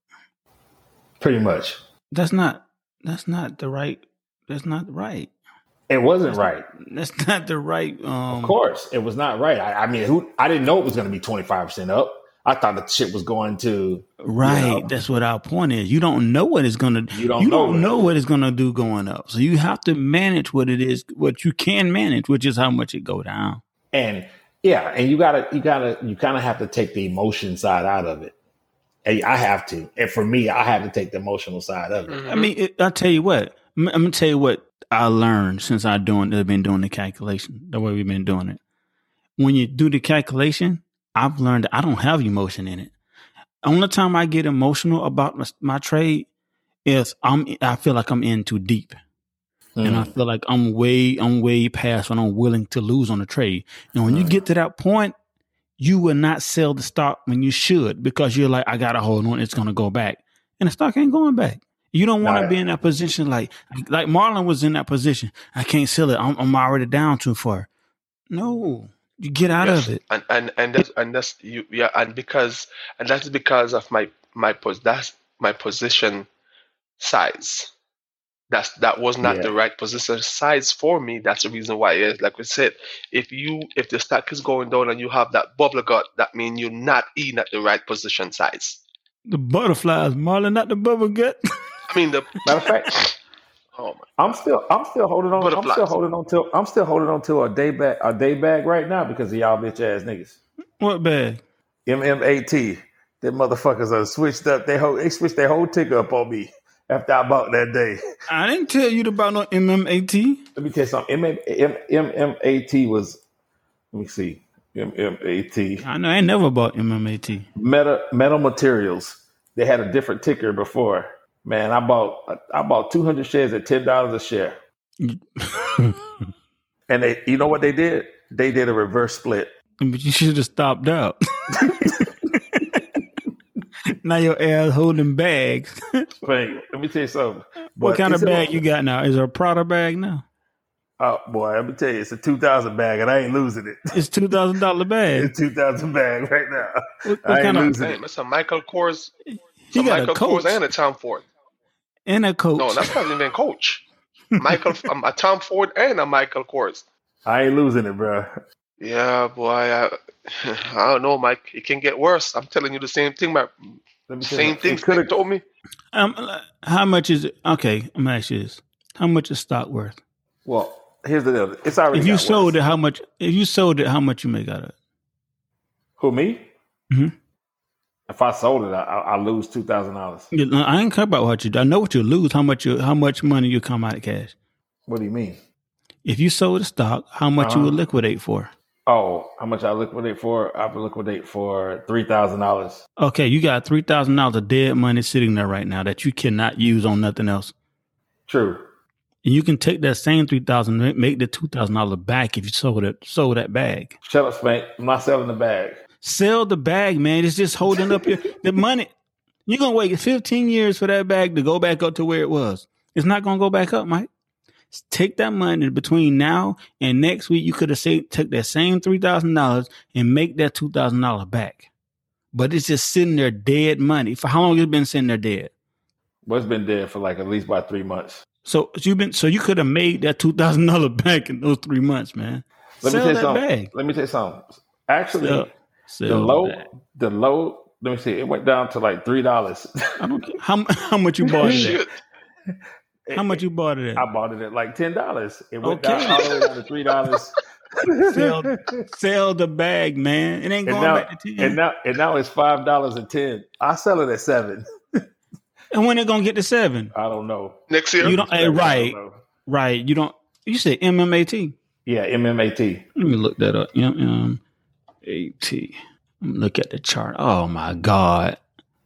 Speaker 3: Pretty much.
Speaker 1: That's not, that's not the right, that's not right.
Speaker 3: It wasn't
Speaker 1: that's
Speaker 3: right.
Speaker 1: Not, that's not the right. Um,
Speaker 3: of course, it was not right. I, I mean, who? I didn't know it was going to be twenty-five percent up. I thought the shit was going to.
Speaker 1: Right. You know, that's what our point is. You don't know what it's going to. You don't. You know don't know what it's going to do going up. So you have to manage what it is, what you can manage, which is how much it go down.
Speaker 3: And yeah, and you gotta, you gotta, you kind of have to take the emotion side out of it. And I have to. And for me, I have to take the emotional side of it.
Speaker 1: Mm-hmm. I mean, it, I'll tell you what. I'm, I'm gonna tell you what I learned since I doing. I've been doing the calculation the way we've been doing it. When you do the calculation, I've learned that I don't have emotion in it. Only time I get emotional about my, my trade is I'm. I feel like I'm in too deep, mm. and I feel like I'm way, I'm way past what I'm willing to lose on the trade. And when mm. you get to that point, you will not sell the stock when you should because you're like, I gotta hold on. It's gonna go back, and the stock ain't going back. You don't want to be in that position like like Marlon was in that position. I can't sell it. I'm, I'm already down too far. No. You get out yes. of it,
Speaker 2: and and and that's and that's you yeah, and because and that's because of my my pos that's my position size. That's that was not yeah. the right position size for me. That's the reason why. It is like we said, if you if the stock is going down and you have that bubble gut, that means you're not in at the right position size.
Speaker 1: The butterflies, Marlon, not the bubble gut.
Speaker 2: I mean the
Speaker 3: matter of fact.
Speaker 2: Oh my!
Speaker 3: I'm still, I'm still holding on. I'm still holding on to. I'm still holding on to a day bag, a day bag right now because of y'all bitch ass niggas.
Speaker 1: What bag?
Speaker 3: M M A T. Them motherfuckers are switched up. They whole, they switched their whole ticker up on me after I bought that day.
Speaker 1: I didn't tell you about no M M A T.
Speaker 3: Let me tell you something. M M A T was. Let me see. M M A T.
Speaker 1: I know. I ain't never bought M M A T.
Speaker 3: Meta Metal Materials. They had a different ticker before. Man, I bought I bought two hundred shares at ten dollars a share, and they, you know what they did? They did a reverse split.
Speaker 1: But you should have stopped out. Now your ass holding bags.
Speaker 3: Wait, let me tell you something.
Speaker 1: What but kind of bag you got now? Is it a Prada bag now?
Speaker 3: Oh boy, let me tell you, it's a two thousand bag, and I ain't losing it.
Speaker 1: It's two thousand dollar bag.
Speaker 3: It's two thousand bag right now.
Speaker 1: What, what
Speaker 3: I ain't
Speaker 2: kind
Speaker 3: losing
Speaker 2: of,
Speaker 3: it.
Speaker 2: It's a Michael Kors.
Speaker 1: He got
Speaker 2: Michael
Speaker 1: a coach.
Speaker 2: Kors and a Tom Ford.
Speaker 1: And a coach.
Speaker 2: No, that's not even coach. Michael, um, a Tom Ford and a Michael Kors.
Speaker 3: I ain't losing it, bro.
Speaker 2: Yeah, boy. I, I don't know, Mike. It can get worse. I'm telling you the same thing. My same thing could have told me.
Speaker 1: Um, how much is it? Okay, I'm gonna ask you this: how much is stock worth?
Speaker 3: Well, here's the deal. It's already.
Speaker 1: If you sold
Speaker 3: worse.
Speaker 1: it, how much? If you sold it, how much you make out of it?
Speaker 3: Who, me?
Speaker 1: Mm-hmm.
Speaker 3: If I sold it, I, I lose two thousand dollars.
Speaker 1: I ain't care about what you do. I know what you lose. How much? You, how much money you come out of cash?
Speaker 3: What do you mean?
Speaker 1: If you sold the stock, how much uh-huh. you would liquidate for?
Speaker 3: Oh, how much I liquidate for? I would liquidate for three thousand dollars.
Speaker 1: Okay, you got three thousand dollars of dead money sitting there right now that you cannot use on nothing else.
Speaker 3: True.
Speaker 1: And you can take that same three thousand dollars, make the two thousand dollars back if you sold it, sold that bag.
Speaker 3: Shut up, Spank. I'm not selling the bag.
Speaker 1: Sell the bag, man. It's just holding up your the money. You're gonna wait fifteen years for that bag to go back up to where it was. It's not gonna go back up, Mike. Take that money between now and next week. You could have say take that same three thousand dollars and make that two thousand dollars back. But it's just sitting there dead money. For how long has it been sitting there dead?
Speaker 3: Well, it's been dead for like at least about three months.
Speaker 1: So you've been so you could have made that two thousand dollars back in those three months, man.
Speaker 3: Let
Speaker 1: Sell
Speaker 3: me tell you
Speaker 1: that
Speaker 3: something.
Speaker 1: bag.
Speaker 3: Let me tell you something. Actually.
Speaker 1: Sell. Sell
Speaker 3: the low,
Speaker 1: that.
Speaker 3: the low. Let me see. It went down to like three dollars.
Speaker 1: I don't care. How how much you bought it at? How much you bought it at?
Speaker 3: I bought it at like ten dollars. It went
Speaker 1: Okay.
Speaker 3: down all the way down to three dollars.
Speaker 1: sell, sell the bag, man. It ain't
Speaker 3: and
Speaker 1: going
Speaker 3: now,
Speaker 1: back to ten.
Speaker 3: And now, and now it's five dollars and ten. I sell it at seven.
Speaker 1: And when it gonna get to seven?
Speaker 3: I don't know.
Speaker 2: Next year?
Speaker 1: You don't. Hey, right,
Speaker 3: don't
Speaker 1: right. You don't. You said M M A T.
Speaker 3: Yeah, M M A T.
Speaker 1: Let me look that up. M M A T. Let me look at the chart. Oh my God.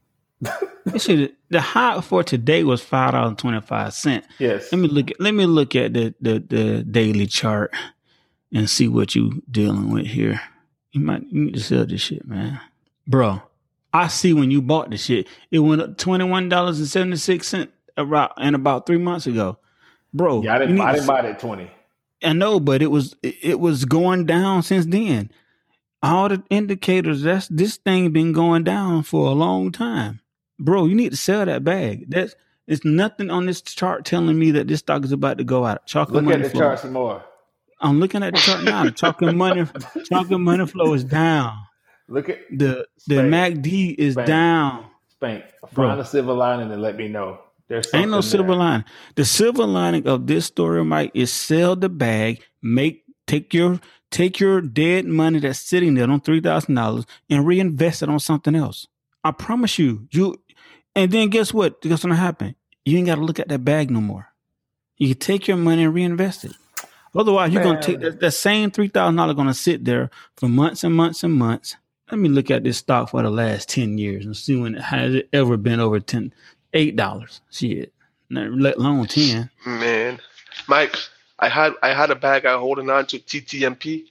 Speaker 1: You see, the, the high for today was five dollars and twenty five cents.
Speaker 3: Yes.
Speaker 1: Let me look at. Let me look at the, the the daily chart and see what you dealing with here. You might you need to sell this shit, man, bro. I see when you bought the shit, it went up twenty one dollars and seventy six cents around and about three months ago, bro.
Speaker 3: Yeah, I didn't. I didn't buy it at twenty.
Speaker 1: I know, but it was it was going down since then. All the indicators, that's this thing been going down for a long time, bro. You need to sell that bag. That's it's nothing on this chart telling me that this stock is about to go out. Chocolate
Speaker 3: Look
Speaker 1: money
Speaker 3: at the
Speaker 1: flow.
Speaker 3: chart some more.
Speaker 1: I'm looking at the chart now. The chocolate money, chocolate money flow is down.
Speaker 3: Look at
Speaker 1: the the
Speaker 3: Spank.
Speaker 1: M A C D is
Speaker 3: Spank.
Speaker 1: down.
Speaker 3: Spank.
Speaker 1: Bro.
Speaker 3: Find a silver lining and let me know. There's
Speaker 1: Ain't no
Speaker 3: something
Speaker 1: silver
Speaker 3: there.
Speaker 1: lining. The silver lining of this story, Mike, is sell the bag, make take your take your dead money that's sitting there on three thousand dollars and reinvest it on something else. I promise you. You and then guess what? What's gonna happen? You ain't gotta look at that bag no more. You can take your money and reinvest it. Otherwise, you're gonna take that, that same three thousand dollars gonna sit there for months and months and months. Let me look at this stock for the last ten years and see when it has it ever been over ten, eight dollars. Shit, let alone ten.
Speaker 2: Man, Mike, I had I had a bag I holding on to T T M P,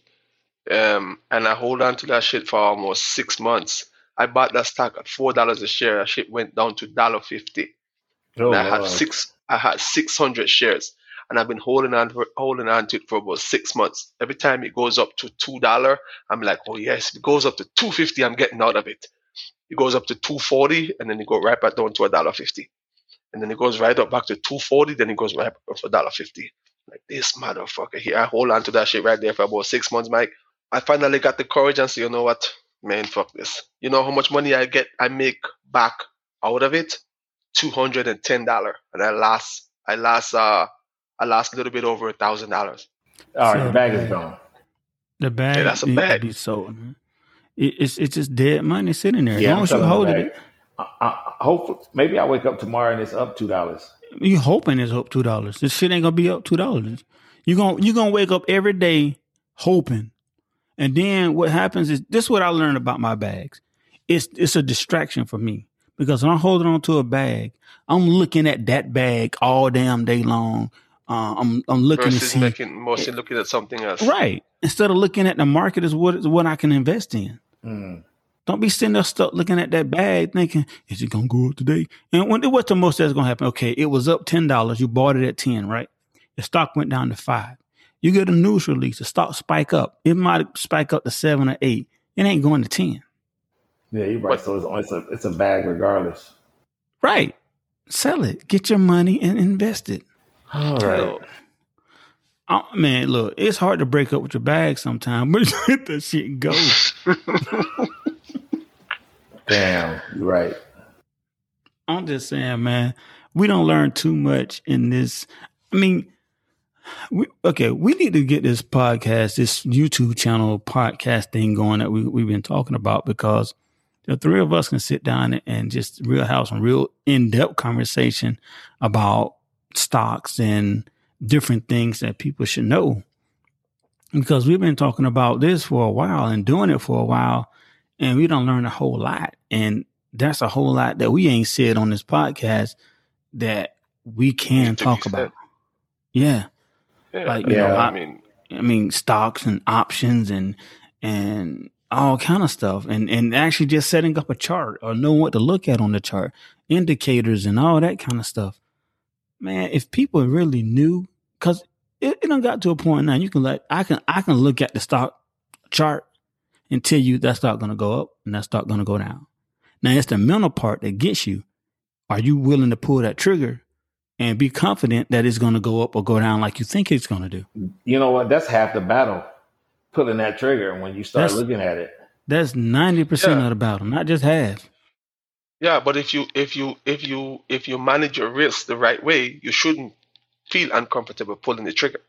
Speaker 2: um, and I hold on to that shit for almost six months. I bought that stock at four dollars a share. That shit went down to dollar fifty.
Speaker 3: Oh,
Speaker 2: and I had
Speaker 3: Lord.
Speaker 2: six. I had six hundred shares, and I've been holding on for holding on to it for about six months. Every time it goes up to two dollar, I'm like, oh yes. If it goes up to two fifty, I'm getting out of it. It goes up to two forty, and then it goes right back down to a dollar fifty, and then it goes right up back to two forty. Then it goes right back up to a dollar fifty. Like this motherfucker here, I hold on to that shit right there for about six months, Mike. I finally got the courage and say, you know what, man, fuck this. You know how much money I get, I make back out of it? Two hundred and ten dollar, and I lost, I lost, uh, I lost a little bit over a thousand dollars.
Speaker 3: All right,
Speaker 1: So
Speaker 3: the bag
Speaker 1: bad.
Speaker 3: is gone.
Speaker 1: The bag
Speaker 2: Yeah, that's a
Speaker 1: needs to
Speaker 2: bag.
Speaker 1: be sold. Man. It, it's it's just dead money sitting there.
Speaker 3: Yeah,
Speaker 1: as long
Speaker 3: I'm
Speaker 1: as you
Speaker 3: selling the
Speaker 1: hold
Speaker 3: bag.
Speaker 1: it,
Speaker 3: I, I, hopefully, maybe I wake up tomorrow and it's up two dollars.
Speaker 1: you hoping it's up two dollars. This shit ain't gonna be up two dollars. You gonna you gonna wake up every day hoping, and then what happens is this: is what I learned about my bags. It's it's a distraction for me because when I'm holding on to a bag, I'm looking at that bag all damn day long. Uh, I'm I'm looking
Speaker 2: Versus
Speaker 1: to see
Speaker 2: making, mostly looking at something else.
Speaker 1: right instead of looking at the market is what is what I can invest in.
Speaker 3: Mm.
Speaker 1: Don't be sitting there stuck looking at that bag thinking, is it going to go up today? And when, what's the most that's going to happen? Okay, it was up ten dollars. You bought it at ten, right? The stock went down to five. You get a news release, the stock spike up. It might spike up to seven or eight. It ain't going to ten.
Speaker 3: Yeah, you're right. So it's, it's, a, it's a bag regardless.
Speaker 1: Right. Sell it. Get your money and invest it.
Speaker 3: All right.
Speaker 1: Oh, man, look, it's hard to break up with your bag sometimes, but let that shit go.
Speaker 3: Damn, you're right.
Speaker 1: I'm just saying, man, we don't learn too much in this. I mean, we, okay, we need to get this podcast, this YouTube channel podcast thing going that we, we've been talking about because the three of us can sit down and just real have some real in-depth conversation about stocks and different things that people should know. Because we've been talking about this for a while and doing it for a while, and we don't learn a whole lot. And that's a whole lot that we ain't said on this podcast that we can
Speaker 2: Need to
Speaker 1: talk
Speaker 2: be
Speaker 1: about.
Speaker 2: said.
Speaker 1: Yeah.
Speaker 2: Yeah,
Speaker 1: Like, you
Speaker 3: Yeah.
Speaker 1: know,
Speaker 2: I
Speaker 1: I,
Speaker 2: mean,
Speaker 1: I mean, stocks and options and and all kind of stuff, and and actually just setting up a chart or know what to look at on the chart, indicators and all that kind of stuff. Man, if people really knew, because it, it done got to a point now, you can like I can I can look at the stock chart and tell you that stock gonna go up and that stock gonna go down. Now it's the mental part that gets you. Are you willing to pull that trigger and be confident that it's gonna go up or go down like you think it's gonna do?
Speaker 3: You know what? That's half the battle. Pulling that trigger when you start
Speaker 1: That's-
Speaker 3: looking at it.
Speaker 1: That's ninety percent
Speaker 2: Yeah.
Speaker 1: of the battle, not just half.
Speaker 2: yeah, but if you if you if you if you manage your risk the right way, you shouldn't feel uncomfortable pulling the trigger.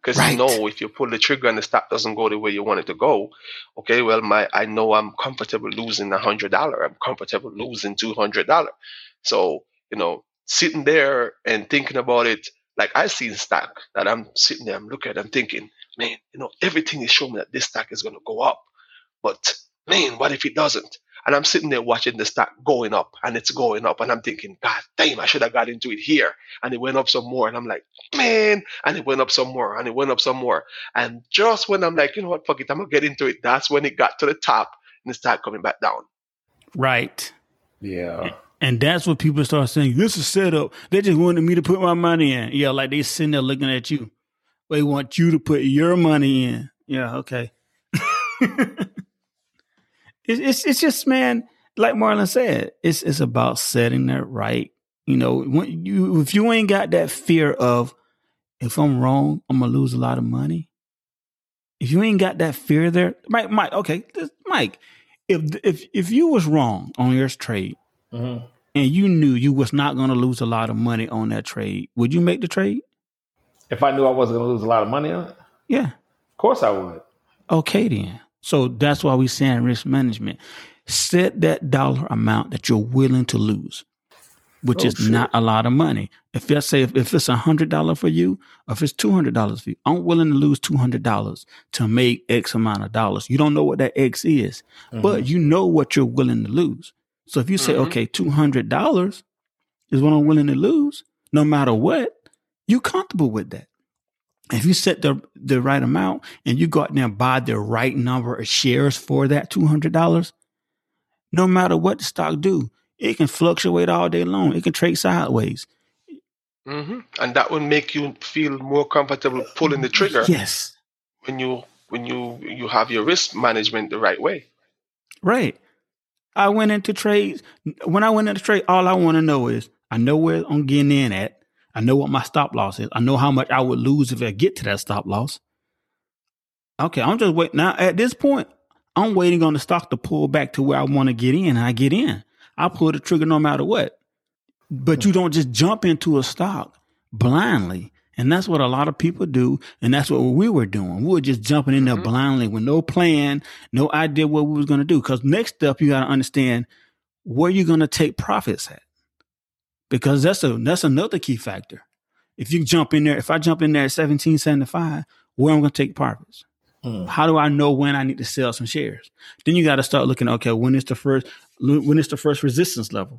Speaker 2: Because you
Speaker 1: Right.
Speaker 2: know, if you pull the trigger and the stock doesn't go the way you want it to go, okay, well, my I know I'm comfortable losing a hundred dollar. I'm comfortable losing two hundred dollar. So you know, sitting there and thinking about it, like I see the stock that I'm sitting there, I'm looking at, it, I'm thinking, man, you know, everything is showing me that this stock is going to go up, but man, what if it doesn't? And I'm sitting there watching the stock going up and it's going up. And I'm thinking, God damn, I should have got into it here. And it went up some more. And I'm like, man. And it went up some more. And it went up some more. And just when I'm like, you know what, fuck it, I'm going to get into it. That's when it got to the top and it started coming back down.
Speaker 1: Right.
Speaker 3: Yeah.
Speaker 1: And that's what people start saying. This is set up. They just wanted me to put my money in. Yeah, like they sitting there looking at you. They want you to put your money in. Yeah, okay. It's, it's it's just, man, like Marlon said, it's it's about setting that right. You know, when you if you ain't got that fear of, if I'm wrong, I'm gonna lose a lot of money. If you ain't got that fear there, Mike, Mike, okay, this, Mike, if if if you was wrong on your trade,
Speaker 3: Mm-hmm.
Speaker 1: and you knew you was not gonna lose a lot of money on that trade, would you make the trade?
Speaker 3: If I knew I wasn't going to lose a lot of money on it,
Speaker 1: Yeah.
Speaker 3: of course I would.
Speaker 1: Okay, then. So that's why we saying risk management. Set that dollar amount that you're willing to lose, which
Speaker 3: Oh,
Speaker 1: is
Speaker 3: shit.
Speaker 1: not a lot of money. If I say if, if it's a hundred dollar for you, or if it's two hundred dollars for you, I'm willing to lose two hundred dollars to make X amount of dollars. You don't know what that X is,
Speaker 3: Mm-hmm.
Speaker 1: but you know what you're willing to lose. So if you say,
Speaker 2: Mhm.
Speaker 1: okay, two hundred dollars is what I'm willing to lose, no matter what, you comfortable with that. If you set the the right amount and you go out there and buy the right number of shares for that two hundred dollars, no matter what the stock do, it can fluctuate all day long. It can trade sideways.
Speaker 2: hmm And that will make you feel more comfortable pulling the trigger
Speaker 1: Yes,
Speaker 2: when you when you you have your risk management the right way.
Speaker 1: right. I went into trades. When I went into trade, all I want to know is I know where I'm getting in at. I know what my stop loss is. I know how much I would lose if I get to that stop loss. Okay, I'm just waiting. Now, at this point, I'm waiting on the stock to pull back to where I want to get in, and I get in. I pull the trigger no matter what. But you don't just jump into a stock blindly. And that's what a lot of people do. And that's what we were doing. We were just jumping in there
Speaker 2: Mhm.
Speaker 1: blindly with no plan, no idea what we was going to do. Because next up, you got to understand where you're going to take profits at. Because that's a that's another key factor. If you jump in there, if I jump in there at seventeen seventy-five, where I'm going to take profits?
Speaker 3: Mm.
Speaker 1: How do I know when I need to sell some shares? Then you got to start looking, okay, when is the first when is the first resistance level?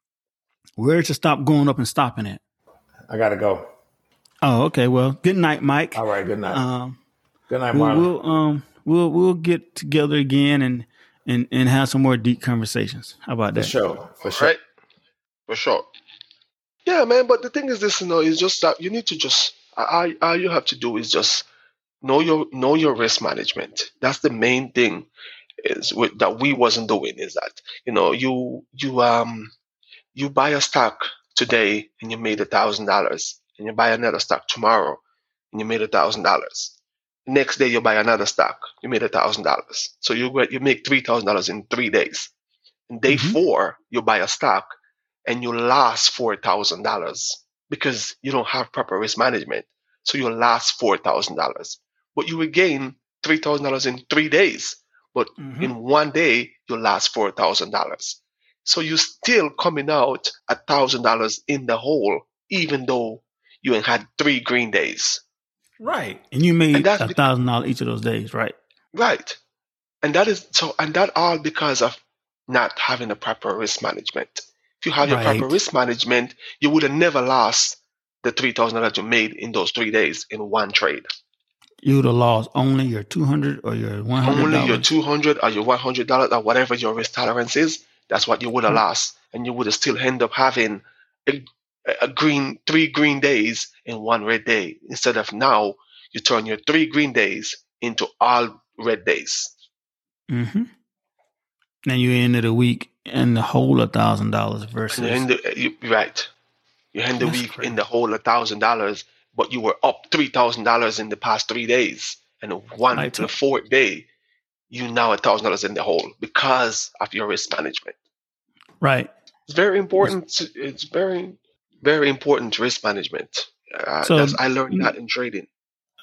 Speaker 1: Where to stop going up and stopping at?
Speaker 3: I got to go.
Speaker 1: Oh, okay. Well, good night, Mike.
Speaker 3: All right. Good night.
Speaker 1: Um,
Speaker 3: good night,
Speaker 1: we'll,
Speaker 3: Marlon.
Speaker 1: we'll um we'll we'll get together again and and and have some more deep conversations. How about
Speaker 3: For
Speaker 1: that?
Speaker 3: sure. For sure.
Speaker 2: Right? For sure. Yeah, man. But the thing is, this, you know, is just that you need to just all, all you have to do is just know your know your risk management. That's the main thing is with, that we wasn't doing. Is that you know you you um you buy a stock today and you made a thousand dollars, and you buy another stock tomorrow and you made a thousand dollars. Next day you buy another stock, you made a thousand dollars. So you get- you make three thousand dollars in three days. And day
Speaker 1: Mhm.
Speaker 2: four you buy a stock and you lost four thousand dollars because you don't have proper risk management. So you lost four thousand dollars, but you will gain three thousand dollars in three days. But
Speaker 1: Mhm.
Speaker 2: in one day you lost four thousand dollars. So you're still coming out a thousand dollars in the hole, even though you ain't had three green days.
Speaker 1: Right. And you
Speaker 2: And
Speaker 1: made
Speaker 2: that's
Speaker 1: a
Speaker 2: be-
Speaker 1: thousand dollars each of those days, right?
Speaker 2: right. And that is so, and that all because of not having a proper risk management. If you have your proper
Speaker 1: Right.
Speaker 2: risk management, you would have never lost the three thousand dollars you made in those three days in one trade.
Speaker 1: You would have lost only your two hundred or your one hundred
Speaker 2: Only your
Speaker 1: dollars.
Speaker 2: two hundred or your one hundred dollars or whatever your risk tolerance is, that's what you would have lost. And you would have still end up having a, a green, three green days in one red day. Instead of now, you turn your three green days into all red days.
Speaker 1: Mm-hmm. And you ended the week in the whole a thousand dollars
Speaker 2: And
Speaker 1: versus
Speaker 2: you end the, you, right. You end the
Speaker 1: That's
Speaker 2: week
Speaker 1: crazy.
Speaker 2: in the whole a thousand dollars, but you were up three thousand dollars in the past three days. And one
Speaker 1: Like
Speaker 2: to the
Speaker 1: to-
Speaker 2: fourth day, you now a thousand dollars in the hole because of your risk management.
Speaker 1: right.
Speaker 2: It's very important. to- It's very, very important risk management. Uh,
Speaker 1: So,
Speaker 2: that's, I learned
Speaker 1: you-
Speaker 2: that in trading.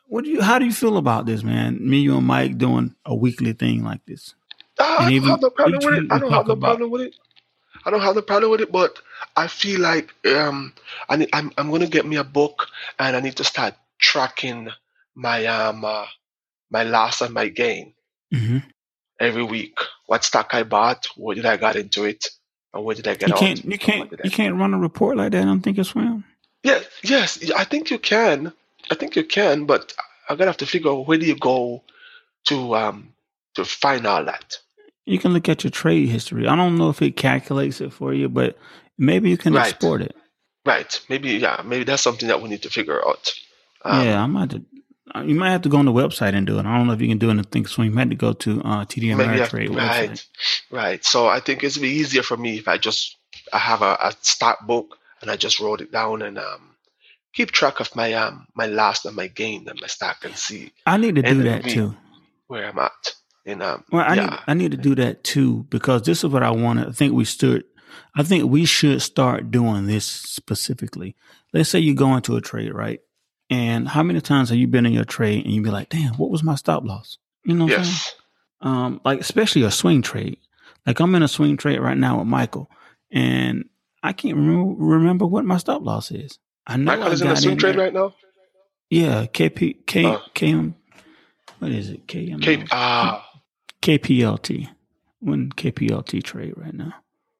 Speaker 1: what do you? How do you feel about this, man? Me, you, and Mike doing a weekly thing like this,
Speaker 2: I
Speaker 1: and
Speaker 2: don't
Speaker 1: even
Speaker 2: have no problem
Speaker 1: each
Speaker 2: with it.
Speaker 1: week
Speaker 2: I
Speaker 1: we
Speaker 2: don't have
Speaker 1: talk
Speaker 2: no
Speaker 1: about.
Speaker 2: problem with it. I don't have no problem with it, but I feel like um, I need, I'm I'm gonna get me a book, and I need to start tracking my um uh, my loss and my gain
Speaker 1: hmm
Speaker 2: every week. What stock I bought, where did I got into it, and where did I get
Speaker 1: You
Speaker 2: out,
Speaker 1: can't, you
Speaker 2: and what
Speaker 1: can't,
Speaker 2: did I
Speaker 1: you
Speaker 2: do?
Speaker 1: can't run a report like that. I don't think it's swim.
Speaker 2: Yes, yes, I think you can. I think you can, but I'm gonna have to figure out where do you go to um to find all that.
Speaker 1: You can look at your trade history. I don't know if it calculates it for you, but maybe you can
Speaker 2: Right,
Speaker 1: export it.
Speaker 2: right. Maybe yeah, maybe that's something that we need to figure out.
Speaker 1: Yeah,
Speaker 2: Um,
Speaker 1: I might. Have to, you might have to go on the website and do it. I don't know if you can do it in the Thinkorswim. You might have to go to uh, T D
Speaker 2: maybe I,
Speaker 1: Ameritrade website.
Speaker 2: right, right. So I think it's be easier for me if I just I have a, a stock book and I just wrote it down and um keep track of my um my loss and my gain and my stock and see
Speaker 1: I need to
Speaker 2: end
Speaker 1: do
Speaker 2: of the
Speaker 1: that
Speaker 2: week
Speaker 1: too.
Speaker 2: where I'm at. And um
Speaker 1: Well, I need
Speaker 2: yeah,
Speaker 1: I need to do that too because this is what I want to. I think we stood. I think we should start doing this specifically. Let's say you go into a trade, right? And how many times have you been in your trade and you be like, "Damn, what was my stop loss?" You know what I'm saying?
Speaker 2: yes,
Speaker 1: Um, like especially a swing trade. Like I'm in a swing trade right now with Michael, and I can't remember remember what my stop loss is. I know
Speaker 2: Michael
Speaker 1: I
Speaker 2: is in a
Speaker 1: got
Speaker 2: swing
Speaker 1: in
Speaker 2: trade
Speaker 1: there.
Speaker 2: right now.
Speaker 1: Yeah, K P K
Speaker 2: Uh,
Speaker 1: K M. What is it? K M
Speaker 2: Cape
Speaker 1: L
Speaker 2: ah
Speaker 1: K P L T. One K P L T trade right now.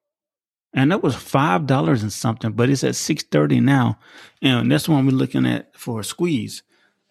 Speaker 1: And that was five dollars and something, but it's at six thirty now, and that's one we're looking at for a squeeze.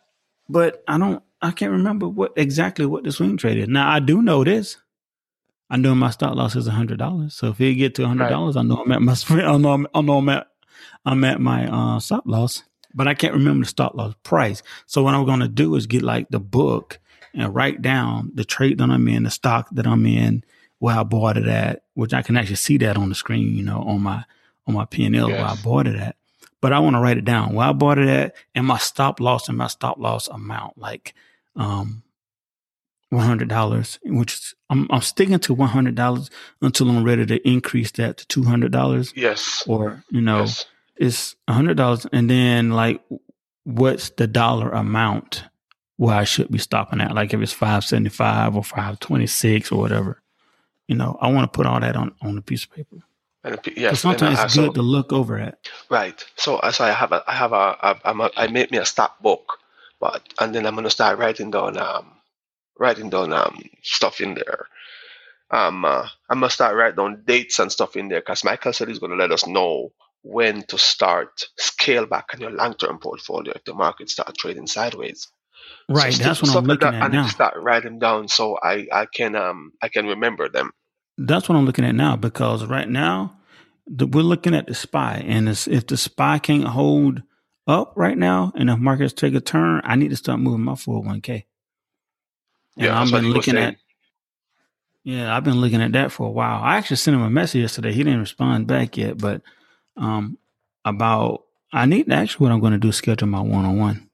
Speaker 1: But I don't, I can't remember what exactly what the swing trade is. Now I do know this. I know my stop loss is a hundred dollars. So if it get to a hundred
Speaker 2: right.
Speaker 1: dollars, I know I'm at my, I know I'm, I know I'm at, I'm at my uh, stop loss. But I can't remember the stop loss price. So what I'm going to do is get like the book and write down the trade that I'm in, the stock that I'm in, where I bought it at, which I can actually see that on the screen, you know, on my on my P and L where I
Speaker 2: Yes,
Speaker 1: bought it at. But I want to write it down where I bought it at and my stop loss and my stop loss amount, like um, one hundred dollars, which is, I'm I'm sticking to one hundred dollars until I'm ready to increase that to two hundred dollars,
Speaker 2: yes,
Speaker 1: or you know,
Speaker 2: yes.
Speaker 1: it's one hundred dollars, and then like, what's the dollar amount where I should be stopping at? Like if it's five seventy five or five twenty six or whatever. You know, I want to put all that on, on a piece of paper
Speaker 2: And a p-
Speaker 1: because
Speaker 2: yes, and
Speaker 1: sometimes
Speaker 2: uh,
Speaker 1: it's good
Speaker 2: so
Speaker 1: to look over at.
Speaker 2: right. So uh, so I have a I have a, a, I'm a I made me a stock book, but and then I'm gonna start writing down um writing down um stuff in there. Um, uh, I'm gonna start writing down dates and stuff in there because Michael said he's gonna let us know when to start scale back on your long-term portfolio if the market start trading sideways. So
Speaker 1: Right,
Speaker 2: st-
Speaker 1: that's what I'm
Speaker 2: stuff like
Speaker 1: looking
Speaker 2: that,
Speaker 1: at
Speaker 2: I need to
Speaker 1: now.
Speaker 2: start writing down so I I can um I can remember them.
Speaker 1: That's what I'm looking at now because right now the, we're looking at the S P Y, and it's, if the S P Y can't hold up right now, and if markets take a turn, I need to start moving my four oh one k. And
Speaker 2: Yeah,
Speaker 1: I've
Speaker 2: that's what
Speaker 1: been
Speaker 2: he was
Speaker 1: looking
Speaker 2: saying.
Speaker 1: at, yeah, I've been looking at that for a while. I actually sent him a message yesterday. He didn't respond back yet, but um, about I need actually what I'm going to do is schedule my one on one,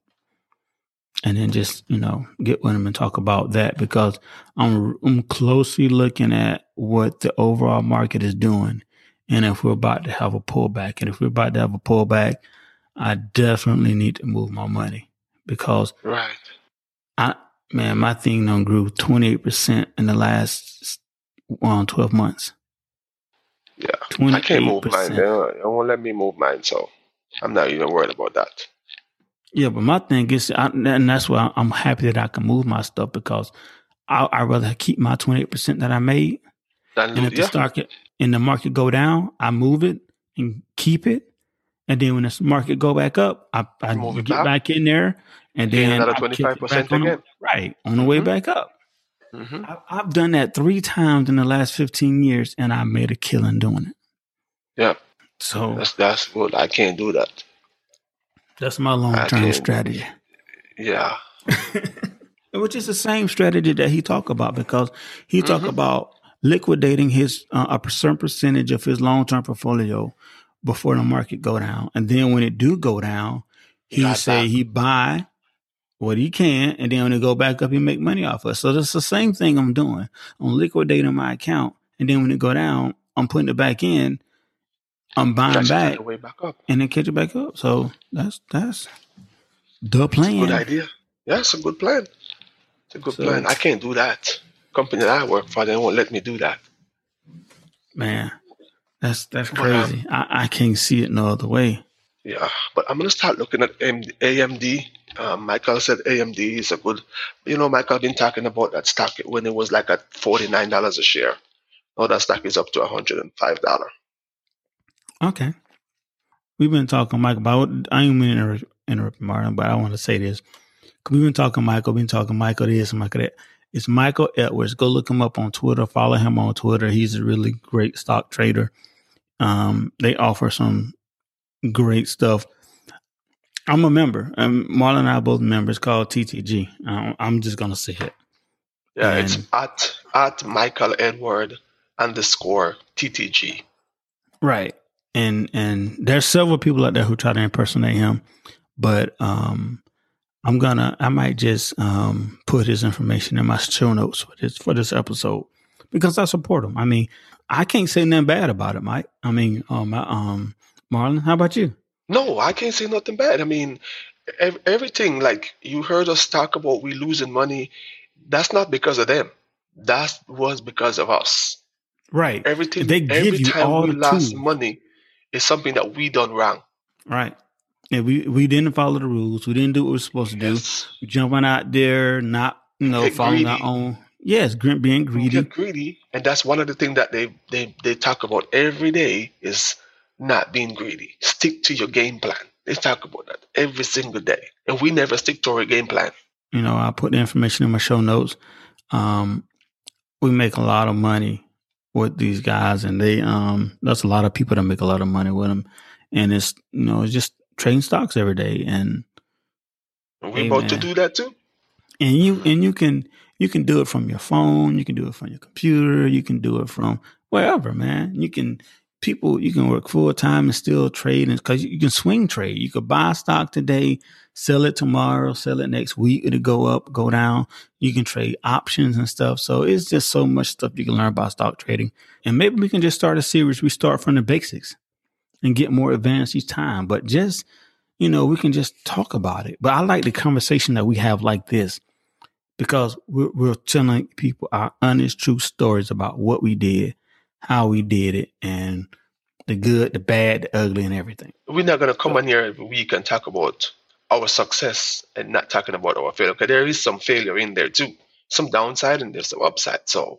Speaker 1: and then just you know get with him and talk about that because I'm I'm closely looking at what the overall market is doing, and if we're about to have a pullback, and if we're about to have a pullback, I definitely need to move my money because
Speaker 2: Right.
Speaker 1: I man, my thing done grew twenty-eight percent in the last um, twelve months.
Speaker 2: Yeah. I can't move mine. They
Speaker 1: twenty-eight percent.
Speaker 2: don't, they won't let me move mine, so I'm not even worried about that.
Speaker 1: Yeah, but my thing is, I, and that's why I'm happy that I can move my stuff because I I rather keep my twenty-eight percent that I made,
Speaker 2: Then
Speaker 1: and
Speaker 2: lo-
Speaker 1: if the
Speaker 2: yeah,
Speaker 1: stock and the market go down, I move it and keep it, and then when the market go back up, I I
Speaker 2: move it
Speaker 1: get
Speaker 2: back,
Speaker 1: back in there, and
Speaker 2: gain
Speaker 1: then
Speaker 2: another
Speaker 1: I kick it back
Speaker 2: twenty-five percent
Speaker 1: on the
Speaker 2: again.
Speaker 1: right on the way
Speaker 2: Mm-hmm.
Speaker 1: back up.
Speaker 2: Mm-hmm.
Speaker 1: I, I've done that three times in the last fifteen years, and I made a killing doing it.
Speaker 2: Yeah,
Speaker 1: So
Speaker 2: that's that's good. I can't do that.
Speaker 1: that's my long
Speaker 2: I
Speaker 1: term
Speaker 2: can't.
Speaker 1: strategy,
Speaker 2: Yeah.
Speaker 1: which is the same strategy that he talk about because he talk
Speaker 2: Mm-hmm.
Speaker 1: about liquidating his uh, a certain percentage of his long term portfolio before the market go down, and then when it do go down,
Speaker 2: You
Speaker 1: he
Speaker 2: got
Speaker 1: say
Speaker 2: back.
Speaker 1: he buy what he can, and then when it go back up, he make money off of it. So that's the same thing I'm doing. I'm liquidating my account, and then when it go down, I'm putting it back in. I'm buying
Speaker 2: Catch it on
Speaker 1: back
Speaker 2: the way back up.
Speaker 1: and then catch it back up. So that's that's the
Speaker 2: It's a good
Speaker 1: plan.
Speaker 2: idea. Yeah, it's a good plan. It's a good plan.
Speaker 1: So,
Speaker 2: I can't do that. Company that I work for, they won't let me do that.
Speaker 1: man, that's that's
Speaker 2: But um,
Speaker 1: crazy. I, I can't see it no other way.
Speaker 2: yeah, but I'm gonna start looking at A M D. Um, Michael said A M D is a good. You know, Michael been talking about that stock when it was like at forty nine dollars a share. Now that stock is up to one hundred and five dollars.
Speaker 1: Okay. We've been talking, Michael, about, I ain't mean to interrupt, interrupt Martin, but I want to say this. We've been talking, Michael, been talking, Michael this, Michael that. It's Michael Edwards. Go look him up on Twitter. Follow him on Twitter. He's a really great stock trader. Um, they offer some great stuff. I'm a member. Um, Marlon and I are both members called T T G. Um, I'm just going to say it.
Speaker 2: Yeah,
Speaker 1: And-
Speaker 2: it's at at Michael Edward underscore T T G.
Speaker 1: Right. And and there's several people out there who try to impersonate him, but um, I'm gonna I might just um, put his information in my show notes for this for this episode because I support him. I mean, I can't say nothing bad about it, Mike. I mean, um, um, Marlon, how about you?
Speaker 2: No, I can't say nothing bad. I mean, ev- everything like you heard us talk about, we losing money. That's not because of them. That was because of us.
Speaker 1: Right.
Speaker 2: Everything.
Speaker 1: They give
Speaker 2: every
Speaker 1: you
Speaker 2: time
Speaker 1: all
Speaker 2: we
Speaker 1: the
Speaker 2: lost
Speaker 1: tools.
Speaker 2: money is something that we done wrong.
Speaker 1: Right. Yeah, we, we didn't follow the rules. We didn't do what we were supposed to do.
Speaker 2: Yes.
Speaker 1: We jumping out there, not you know
Speaker 2: Get
Speaker 1: following our
Speaker 2: greedy.
Speaker 1: own. Yes, gr- being
Speaker 2: We
Speaker 1: greedy.
Speaker 2: get greedy, and that's one of the things that they, they they talk about every day is not being greedy. Stick to your game plan. They talk about that every single day, and we never stick to our game plan.
Speaker 1: You know, I put the information in my show notes. Um, we make a lot of money with these guys, and they um, there's a lot of people that make a lot of money with them, and it's you know it's just trading stocks every day, and
Speaker 2: And we're
Speaker 1: Hey,
Speaker 2: about to
Speaker 1: man.
Speaker 2: do that too.
Speaker 1: and you and you can you can do it from your phone, you can do it from your computer, you can do it from wherever, man. You can people you can work full time and still trade, because you can swing trade. You could buy stock today, sell it tomorrow, sell it next week. It'll go up, go down. You can trade options and stuff. So it's just so much stuff you can learn about stock trading. And maybe we can just start a series. We start from the basics and get more advanced each time. But just, you know, we can just talk about it. But I like the conversation that we have like this because we're, we're telling people our honest, true stories about what we did, how we did it, and the good, the bad, the ugly, and everything.
Speaker 2: We're not gonna come on here every week and talk about our success and not talking about our failure. Because there is some failure in there too, some downside and there's some upside. So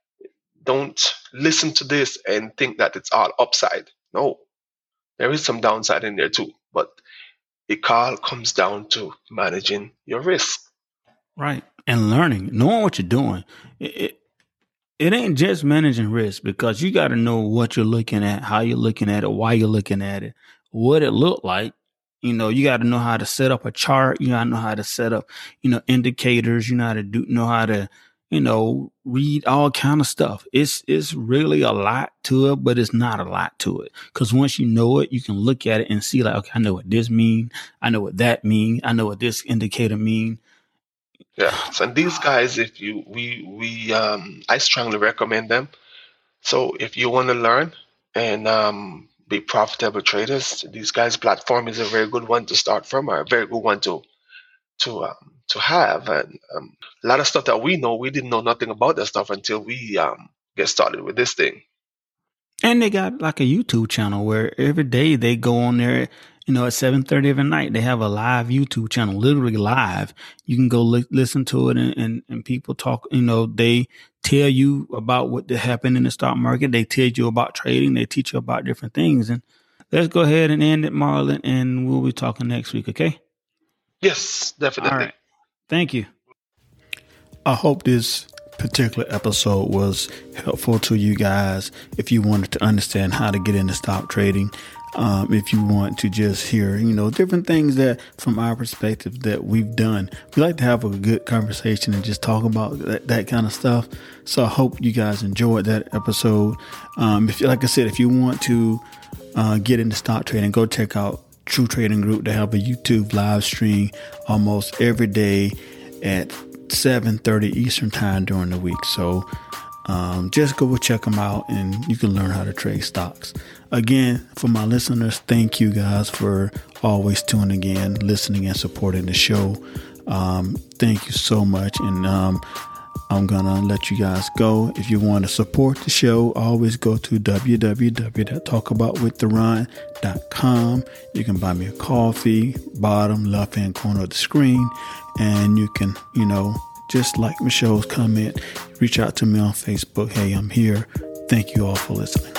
Speaker 2: don't listen to this and think that it's all upside. No, there is some downside in there too. But it all comes down to managing your risk.
Speaker 1: Right. And learning, knowing what you're doing. It, it, it ain't just managing risk, because you got to know what you're looking at, how you're looking at it, why you're looking at it, what it looked like. You know, you got to know how to set up a chart. You got to know how to set up, you know, indicators. You know how to do, know how to, you know, read all kind of stuff. It's, it's really a lot to it, but it's not a lot to it. Cause once you know it, you can look at it and see like, okay, I know what this mean. I know what that mean. I know what this indicator mean.
Speaker 2: Yeah. So and these guys, if you we we um I strongly recommend them. So if you want to learn and um be profitable traders, these guys' platform is a very good one to start from, or a very good one to to um, to have. And um, a lot of stuff that we know, we didn't know nothing about that stuff until we um get started with this thing.
Speaker 1: And they got like a YouTube channel where every day they go on there, you know, at seven thirty every night. They have a live YouTube channel, literally live. You can go li- listen to it, and, and, and people talk, you know, they tell you about what happened in the stock market. They tell you about trading. They teach you about different things. And let's go ahead and end it, Marlon, and we'll be talking next week, okay?
Speaker 2: Yes, definitely.
Speaker 1: All right. Thank you. I hope this particular episode was helpful to you guys. If you wanted to understand how to get into stock trading, um, if you want to just hear, you know, different things that from our perspective that we've done, we like to have a good conversation and just talk about that, that kind of stuff. So I hope you guys enjoyed that episode. Um, if you, like I said, if you want to uh, get into stock trading, go check out True Trading Group. They have a YouTube live stream almost every day at seven thirty Eastern time during the week. So um, just go check them out and you can learn how to trade stocks. Again, for my listeners, thank you guys for always tuning in, listening, and supporting the show. Um, thank you so much. And um, I'm going to let you guys go. If you want to support the show, always go to w w w dot talk about with theron dot com. You can buy me a coffee, bottom left hand corner of the screen. And you can, you know, just like Michelle's comment, reach out to me on Facebook. Hey, I'm here. Thank you all for listening.